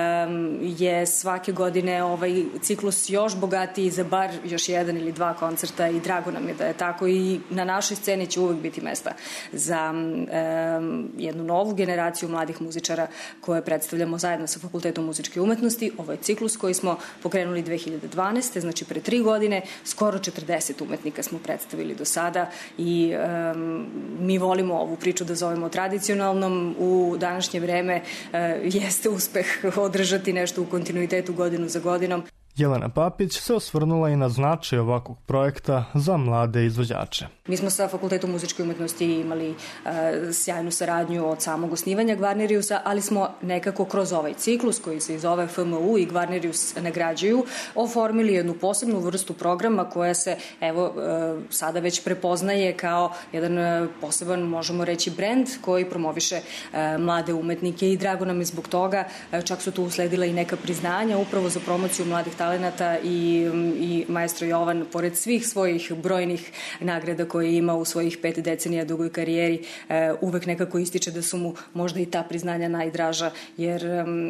je svake godine ovaj ciklus još bogatiji za bar još jedan ili dva koncerta i drago nam je da je tako i na našoj sceni će uvek biti mesta za jednu novu generaciju mladih muzičara koje predstavljamo zajedno sa Fakultetom muzičke umetnosti. Ovo je ciklus koji smo pokrenuli 2012. Znači pre 3 godine, skoro 40 umetnika smo predstavili do sada i mi volimo ovu priču da zovemo tradicionalnom. U današnje vreme jeste uspeh održati nešto u kontinuitetu godinu za godinom. Jelena Papić se osvrnula i na značaj ovakvog projekta za mlade izvođače. Mi smo sa Fakultetom muzičke umetnosti imali sjajnu saradnju od samog osnivanja Gvarneriusa, ali smo nekako kroz ovaj ciklus koji se zove FMU i Gvarnerius nagrađuju oformili jednu posebnu vrstu programa koja se evo sada već prepoznaje kao jedan poseban, možemo reći, brend koji promoviše mlade umetnike i drago nam je zbog toga. Čak su tu usledila i neka priznanja upravo za promociju mladih talenata i maestro Jovan, pored svih svojih brojnih nagrada koje je imao u svojih 5 decenija dugoj karijeri, uvek nekako ističe da su mu možda i ta priznanja najdraža, jer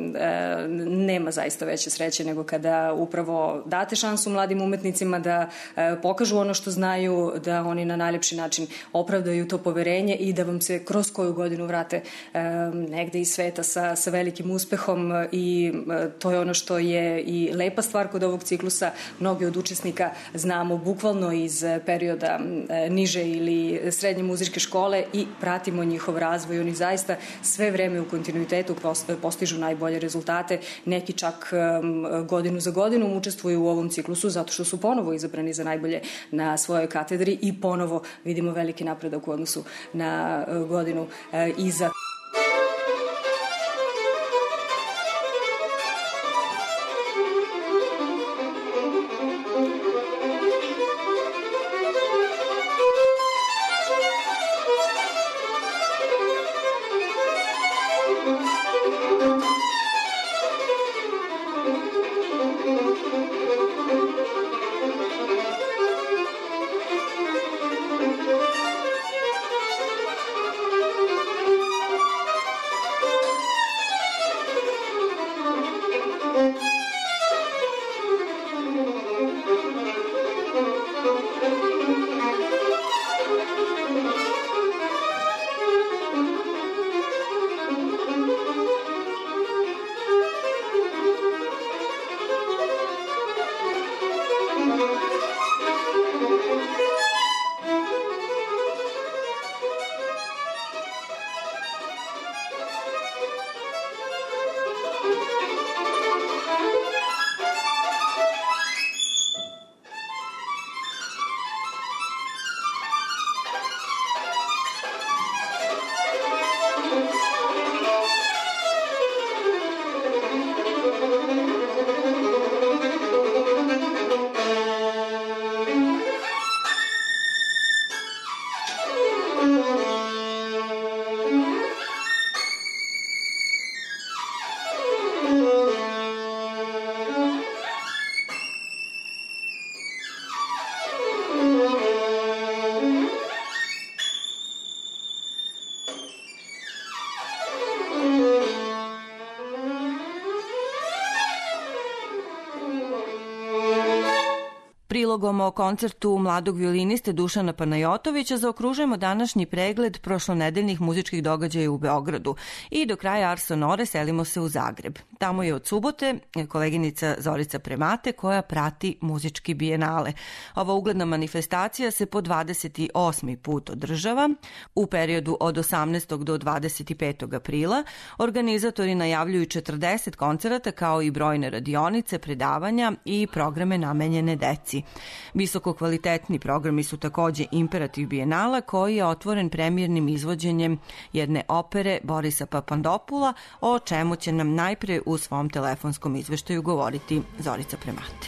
nema zaista veće sreće nego kada upravo date šansu mladim umetnicima da pokažu ono što znaju, da oni na najlepši način opravdaju to poverenje i da vam se kroz koju godinu vrate negde iz sveta sa velikim uspehom i to je ono što je i lepa stvar kod ovog ciklusa. Mnogi od učesnika znamo bukvalno iz perioda niže ili srednje muzičke škole i pratimo njihov razvoj. Oni zaista sve vreme u kontinuitetu postižu najbolje rezultate. Neki čak godinu za godinom učestvuju u ovom ciklusu zato što su ponovo izabrani za najbolje na svojoj katedri i ponovo vidimo veliki napredak u odnosu na godinu iza. Prilogom o koncertu mladog violiniste Dušana Panajotovića zaokružujemo današnji pregled prošlonedeljnih muzičkih događaja u Beogradu i do kraja Ars Sonore selimo se u Zagreb. Tamo je od subote koleginica Zorica Premate koja prati muzički bijenale. Ova ugledna manifestacija se po 28. put održava u periodu od 18. do 25. aprila. Organizatori najavljuju 40 koncerata kao i brojne radionice, predavanja i programe namenjene deci. Visoko kvalitetni programi su takođe imperativ bijenala koji je otvoren premijernim izvođenjem jedne opere Borisa Papandopula, o čemu će nam najpre u svom telefonskom izveštaju govoriti Zorica Premate.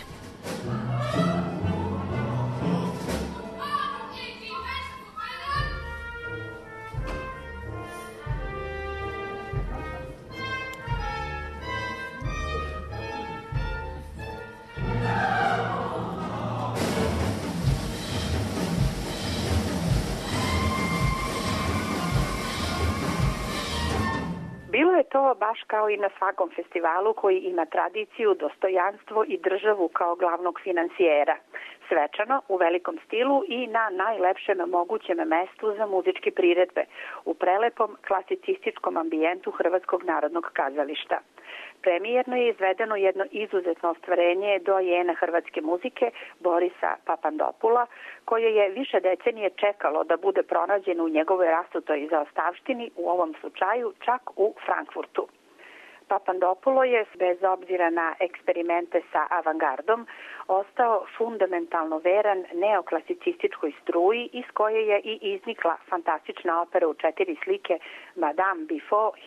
Bilo je to baš kao i na svakom festivalu koji ima tradiciju, dostojanstvo i državu kao glavnog finansijera. Svečano, u velikom stilu i na najlepšem mogućem mestu za muzičke priredbe, u prelepom klasicističkom ambijentu Hrvatskog narodnog kazališta. Premijerno je izvedeno jedno izuzetno ostvarenje dojena hrvatske muzike Borisa Papandopula, koje je više decenije čekalo da bude pronađeno u njegovoj rasutoj zaostavštini, u ovom slučaju čak u Frankfurtu. Papandopulo je, bez obzira na eksperimente sa avangardom, ostao fundamentalno veran neoklasicističkoj struji iz koje je i iznikla fantastična opera u 4 slike Madame Bifo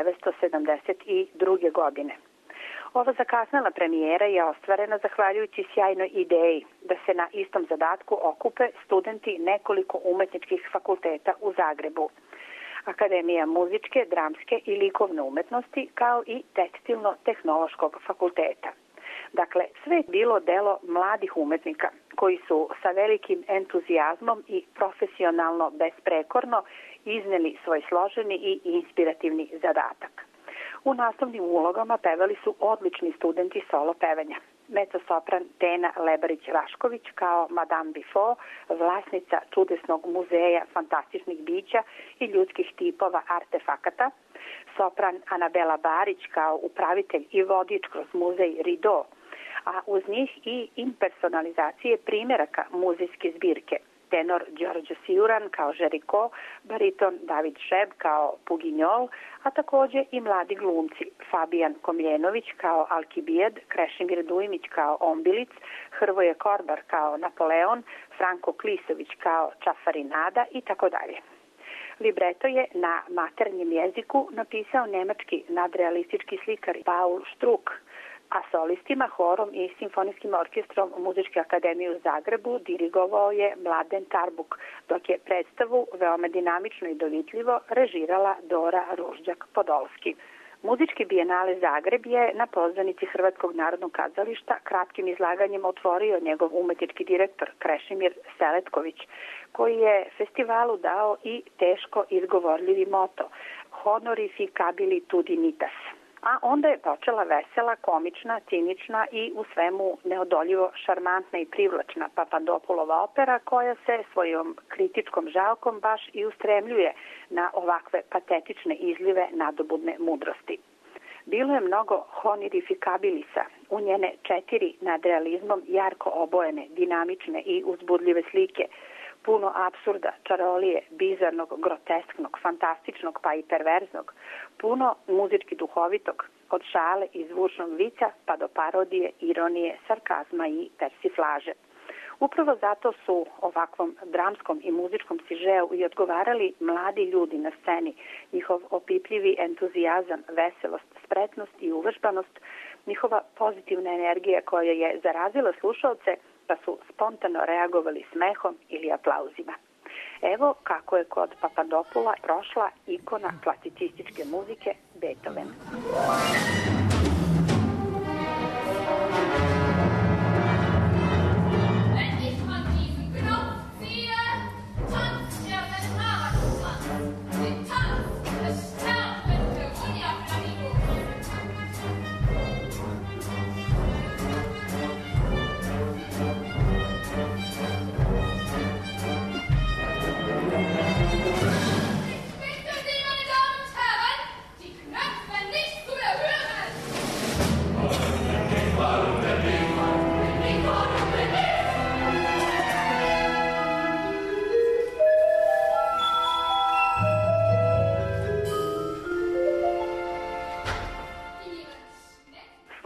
1972. godine. Ova zakasnela premijera je ostvarena zahvaljujući sjajnoj ideji da se na istom zadatku okupe studenti nekoliko umetničkih fakulteta u Zagrebu. Akademija muzičke, dramske i likovne umetnosti, kao i tekstilno-tehnološkog fakulteta. Dakle, sve je bilo delo mladih umetnika koji su sa velikim entuzijazmom i profesionalno besprekorno izneli svoj složeni i inspirativni zadatak. U nastavnim ulogama pevali su odlični studenti solo pevanja. Mezzo-sopran Tena Lebarić-Rašković kao Madame Bifo, vlasnica čudesnog muzeja fantastičnih bića i ljudskih tipova artefakata, sopran Anabela Barić kao upravitelj i vodič kroz muzej Rido, a uz njih i impersonalizacije primjeraka muzejske zbirke. Tenor Đorđe Siuran kao Žeriko, bariton David Šeb kao Puginjol, a takođe i mladi glumci Fabijan Komljenović kao Alkibijed, Krešimir Dujmić kao Ombilic, Hrvoje Korbar kao Napoleon, Franko Klisović kao Čafarinada i tako dalje. Libreto je na maternjem jeziku napisao nemački nadrealistički slikar Paul Struk, a solistima, horom i simfonijskim orkestrom Muzičke akademije u Zagrebu dirigovao je Mladen Tarbuk, dok je predstavu veoma dinamično i dovitljivo režirala Dora Ružđak-Podolski. Muzički bijenale Zagreb je na pozvanici Hrvatskog narodnog kazališta kratkim izlaganjem otvorio njegov umetnički direktor Krešimir Seletković, koji je festivalu dao i teško izgovorljivi moto Honorificabili tudinitas. A onda je počela vesela, komična, cinična i u svemu neodoljivo šarmantna i privlačna Papandopulova opera koja se svojom kritičkom žalkom baš i ustremljuje na ovakve patetične izlive nadobudne mudrosti. Bilo je mnogo honorifikabilisa u njene 4 nad realizmom jarko obojene, dinamične i uzbudljive slike, puno apsurda, čarolije, bizarnog, grotesknog, fantastičnog pa i perverznog, puno muzički duhovitog, od šale i zvučnog vica pa do parodije, ironije, sarkazma i persiflaže. Upravo zato su ovakvom dramskom i muzičkom sižeu i odgovarali mladi ljudi na sceni, njihov opipljivi entuzijazam, veselost, spretnost i uvežbanost, njihova pozitivna energija koja je zarazila slušaoce, pa su spontano reagovali smehom ili aplauzima. Evo kako je kod Papandopula prošla ikona klasicističke muzike Beethoven.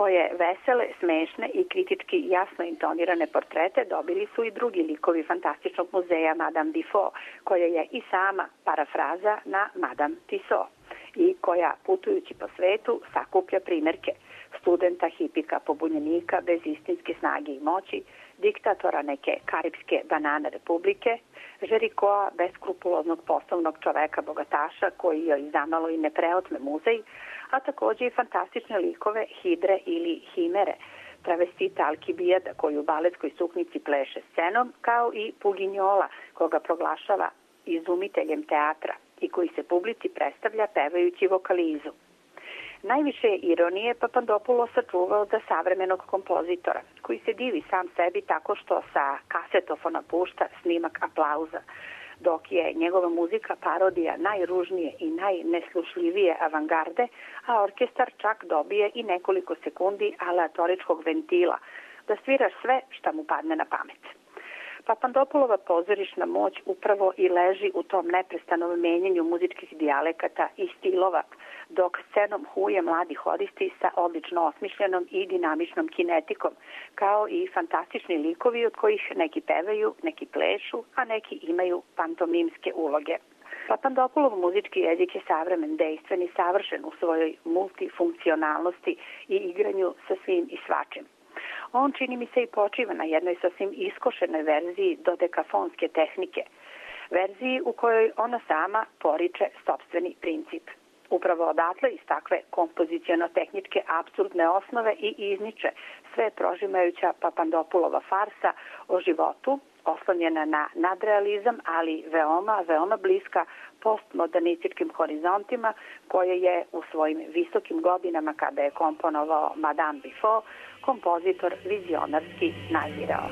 Svoje vesele, smešne i kritički jasno intonirane portrete dobili su i drugi likovi fantastičnog muzeja Madame Bifo, koja je i sama parafraza na Madame Tissot i koja, putujući po svetu, sakuplja primerke studenta, hipika, pobunjenika bez istinske snage i moći, diktatora neke karipske banana republike, Žerikoa, beskrupuloznog poslovnog čoveka bogataša koji joj zamalo i ne preotme muzej, a takođe i fantastične likove Hidre ili Himere, travestita Alkibijada koji u baletskoj suknici pleše scenom, kao i Puginjola koga proglašava izumiteljem teatra i koji se publici predstavlja pevajući vokalizu. Najviše je ironije Papandopoulos sačuvao za savremenog kompozitora, koji se divi sam sebi tako što sa kasetofona pušta snimak aplauza, dok je njegova muzika parodija najružnije i najneslušljivije avangarde, a orkestar čak dobije i nekoliko sekundi aleatoričkog ventila, da svira sve šta mu padne na pamet. Papandopulova pozorišna moć upravo i leži u tom neprestanom menjanju muzičkih dijalekata i stilova, dok scenom huje mladi horisti sa odlično osmišljenom i dinamičnom kinetikom, kao i fantastični likovi od kojih neki pevaju, neki plešu, a neki imaju pantomimske uloge. Papandopulov muzički jezik je savremen, dejstven i savršen u svojoj multifunkcionalnosti i igranju sa svim i svačim. On, čini mi se, i počiva na jednoj sasvim iskošenoj verziji dodekafonske tehnike, verziji u kojoj ona sama poriče sopstveni princip. Upravo odatle iz takve kompoziciono-tehničke apsurdne osnove i izniče sve prožimajuća Papandopulova farsa o životu, oslonjena na nadrealizam, ali veoma bliska postmodernističkim horizontima, koje je u svojim visokim godinama, kada je komponovao Madame Bifo, kompozitor vizionarski nazirao.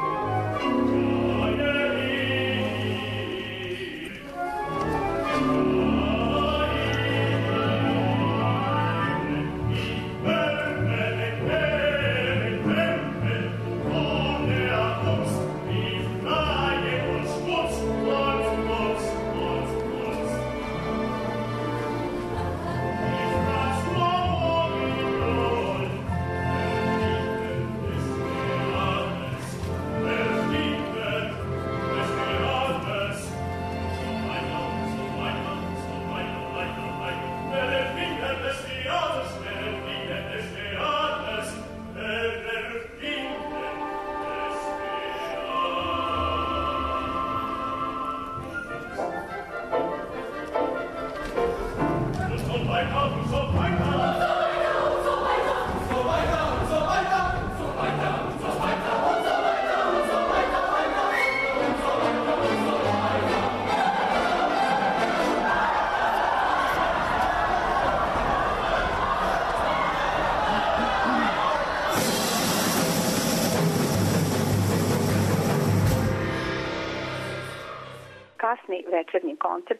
Kasni večernji koncert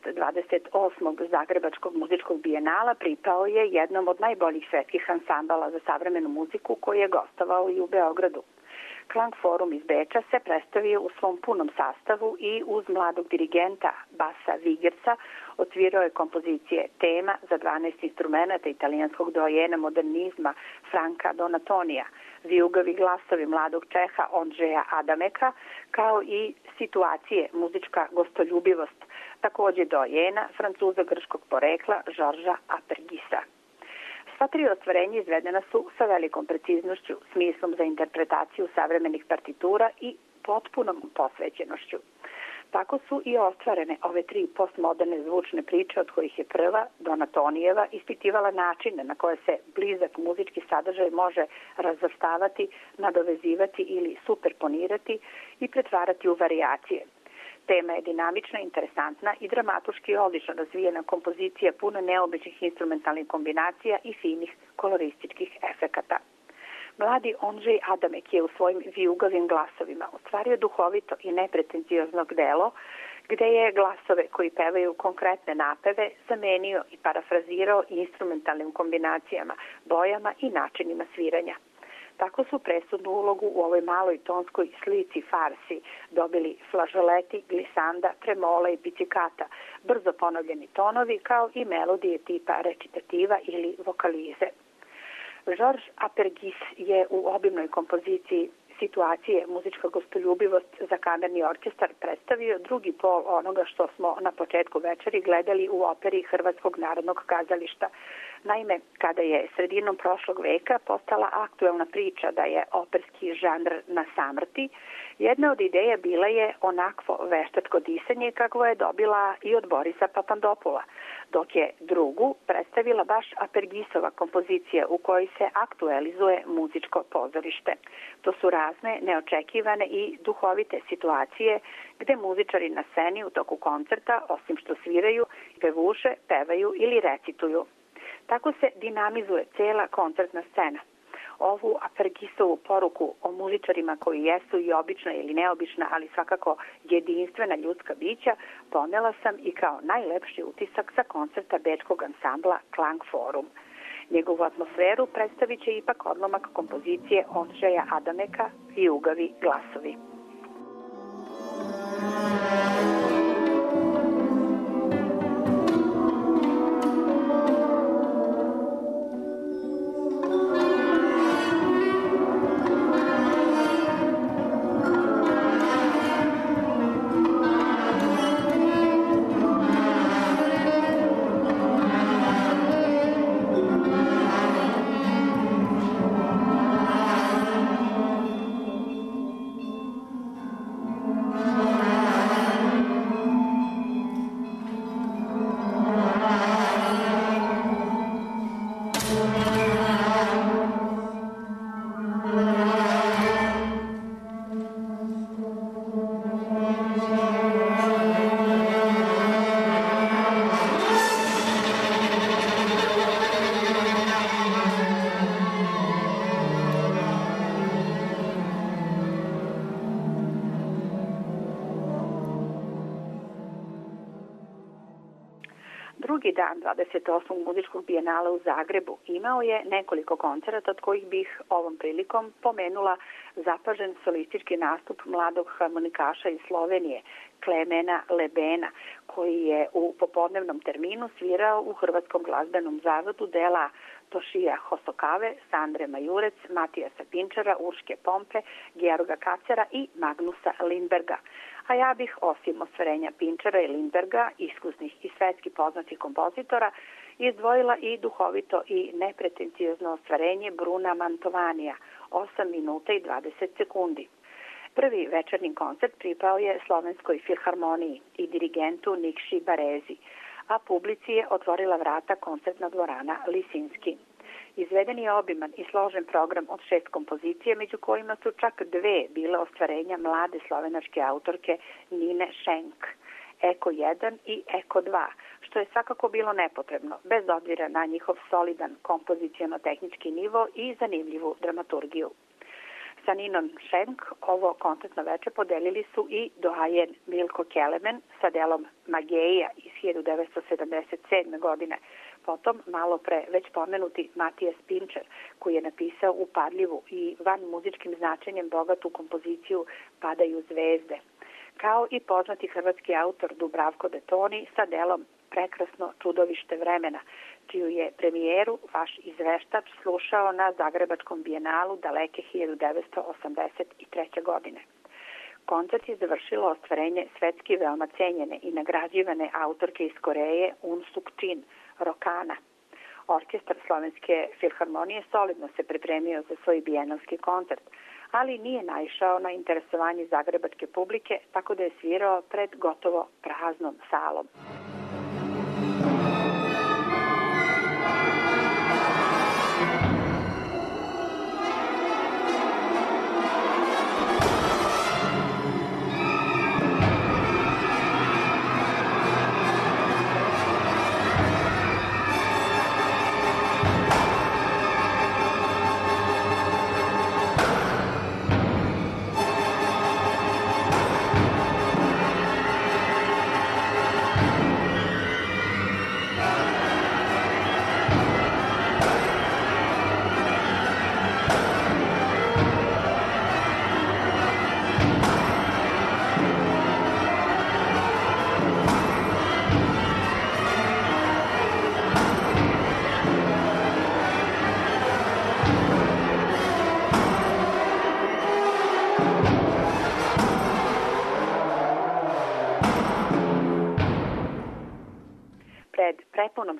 28. Zagrebačkog muzičkog bijenala pripao je jednom od najboljih svetskih ansambala za savremenu muziku koji je gostovao i u Beogradu. Klangforum iz Beča se predstavio u svom punom sastavu i uz mladog dirigenta Basa Vigersa odsvirao je kompozicije tema za 12 instrumenta italijanskog dojena modernizma Franka Donatonija, vijugavi glasovi mladog Čeha Ondřeja Adameka, kao i situacije muzička gostoljubivost, takođe dojena Francuza grčkog porekla Žorža Apergisa. Sva tri ostvarenja izvedena su sa velikom preciznošću, smislom za interpretaciju savremenih partitura i potpunom posvećenošću. Tako su i ostvarene ove tri postmoderne zvučne priče, od kojih je prva, Donatonijeva, ispitivala načine na koje se blizak muzički sadržaj može razvrstavati, nadovezivati ili superponirati i pretvarati u varijacije. Tema je dinamična, interesantna i dramatuški odlično razvijena kompozicija puna neobičnih instrumentalnih kombinacija i finih kolorističkih efekata. Mladi Ondřej Adamek je u svojim vijugavim glasovima ostvario duhovito i nepretencijoznog delo, gde je glasove koji pevaju konkretne napeve zamenio i parafrazirao instrumentalnim kombinacijama, bojama i načinima sviranja. Tako su presudnu ulogu u ovoj maloj tonskoj slici farsi dobili flažoleti, glisanda, tremola i pizzicato, brzo ponovljeni tonovi kao i melodije tipa recitativa ili vokalize. Georges Apergis je u obimnoj kompoziciji situacije muzička gostoljubivost za kamerni orkestar predstavio drugi pol onoga što smo na početku večeri gledali u operi Hrvatskog narodnog kazališta. Naime, kada je sredinom prošlog veka postala aktuelna priča da je operski žanr na samrti, jedna od ideja bila je onakvo veštačko disanje kakvo je dobila i od Borisa Papandopula, dok je drugu predstavila baš Apergisova kompozicija u kojoj se aktualizuje muzičko pozorište. To su razne, neočekivane i duhovite situacije gde muzičari na sceni u toku koncerta, osim što sviraju, pevuše, pevaju ili recituju. Tako se dinamizuje cela koncertna scena. Ovu Apergisovu poruku o muzičarima koji jesu i obična ili neobična, ali svakako jedinstvena ljudska bića, ponela sam i kao najlepši utisak sa koncerta bečkog ansambla Klang Forum. Njegovu atmosferu predstavit će ipak odlomak kompozicije Ondřeja Adameka i Ugavi glasovi. Drugi dan 28. muzičkog bijenala u Zagrebu imao je nekoliko koncerata od kojih bih ovom prilikom pomenula zapažen solistički nastup mladog harmonikaša iz Slovenije, Klemena Lebena, koji je u popodnevnom terminu svirao u Hrvatskom glazbenom zavodu dela Tošija Hosokave, Sandre Majurec, Matijasa Pinčera, Urške Pompe, Georga Kacera i Magnusa Lindberga. A ja bih, osim ostvarenja Pinčera i Lindberga, iskusnih i svetski poznatih kompozitora, izdvojila i duhovito i nepretencijozno ostvarenje Bruna Mantovanija, 8 minuta i 20 sekundi. Prvi večernji koncert pripao je Slovenskoj filharmoniji i dirigentu Nikši Barezi, a publici je otvorila vrata koncertna dvorana Lisinski. Izveden je obiman i složen program od 6 kompozicije, među kojima su čak 2 bile ostvarenja mlade slovenačke autorke Nine Schenk, Eko 1 i Eko 2, što je svakako bilo nepotrebno, bez obzira na njihov solidan kompoziciono-tehnički nivo i zanimljivu dramaturgiju. Sa Ninom Schenk ovo koncertno veče podelili su i doajen Milko Kelemen sa delom Mageja iz 1977. godine, potom malo pre već pomenuti Matijas Pinčer, koji je napisao upadljivu i van muzičkim značenjem bogatu kompoziciju Padaju zvezde, kao i poznati hrvatski autor Dubravko Detoni sa delom Prekrasno čudovište vremena, čiju je premijeru vaš izveštač slušao na Zagrebačkom bijenalu daleke 1983. godine. Koncert je završilo ostvarenje svetski veoma cenjene i nagrađivane autorke iz Koreje Un Suk Chin, Rokana. Orkestar Slovenske filharmonije solidno se pripremio za svoj bijenalski koncert, ali nije naišao na interesovanje zagrebačke publike, tako da je svirao pred gotovo praznom salom.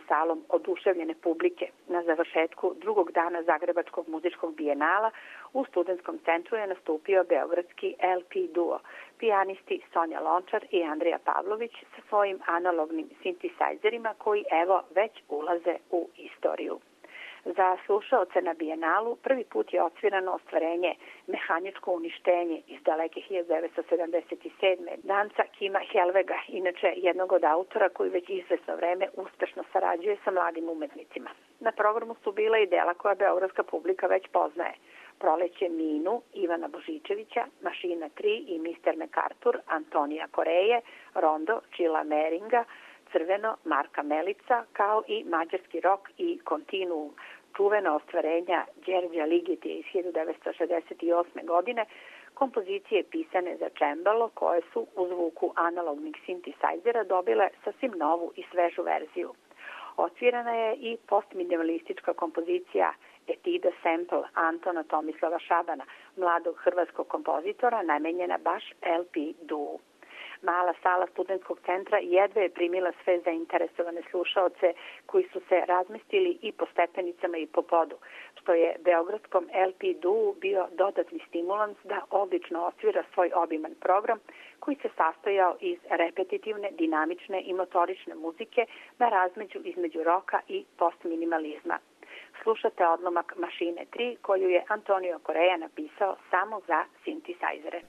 salom oduševljene publike na završetku drugog dana Zagrebačkog muzičkog bijenala u Studentskom centru je nastupio beogradski LP duo, pijanisti Sonja Lončar i Andrija Pavlović sa svojim analognim sintisajzerima koji evo već ulaze u istoriju. Za slušaoce na bijenalu prvi put je odsvirano ostvarenje Mehaničko uništenje iz daleke 1977. danca Kima Helvega, inače jednog od autora koji već izvesno vreme uspešno sarađuje sa mladim umetnicima. Na programu su bila i dela koja beogradska publika već poznaje. Proleće Minu Ivana Božičevića, Mašina 3 i Mr. MacArthur Antonija Koreje, Rondo Čila Meringa, Crveno Marka Melica, kao i mađarski rok i Continuum, čuvena ostvarenja Đerđa Ligetija iz 1968. godine, kompozicije pisane za čembalo koje su u zvuku analognih sintisajzera dobile sasvim novu i svežu verziju. Odsvirana je i postminimalistička kompozicija Etida Sample Antona Tomislava Šabana, mladog hrvatskog kompozitora, namenjena baš LP duo. Mala sala Studentskog centra jedva je primila sve zainteresovane slušaoce koji su se razmestili i po stepenicama i po podu, što je beogradskom LP duo bio dodatni stimulans da odlično osvira svoj obiman program koji se sastojao iz repetitivne, dinamične i motorične muzike na razmeđu između roka i postminimalizma. Slušate odlomak Mašine 3 koju je Antonio Koreja napisao samo za sintisajzere.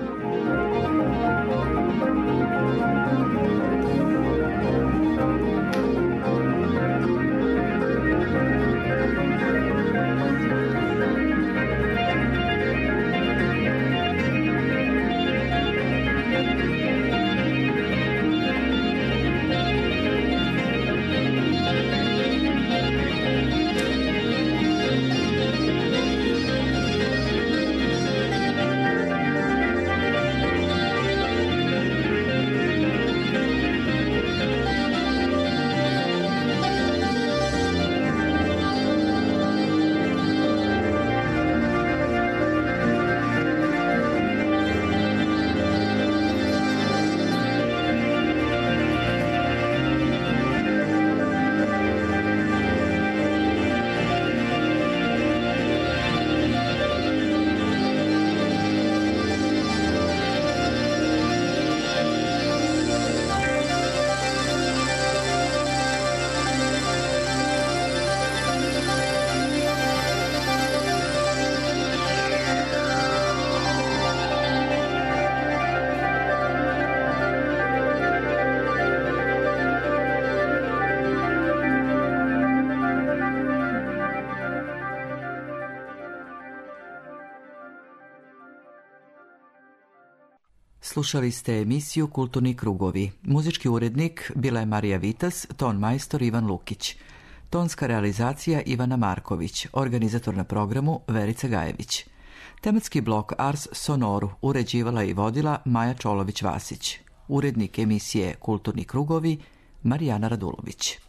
Slušali ste emisiju Kulturni krugovi. Muzički urednik bila je Marija Vitas, ton majstor Ivan Lukić. Tonska realizacija Ivana Marković, organizator na programu Verica Gajević. Tematski blok Ars Sonoru uređivala i vodila Maja Čolović-Vasić. Urednik emisije Kulturni krugovi Marijana Radulović.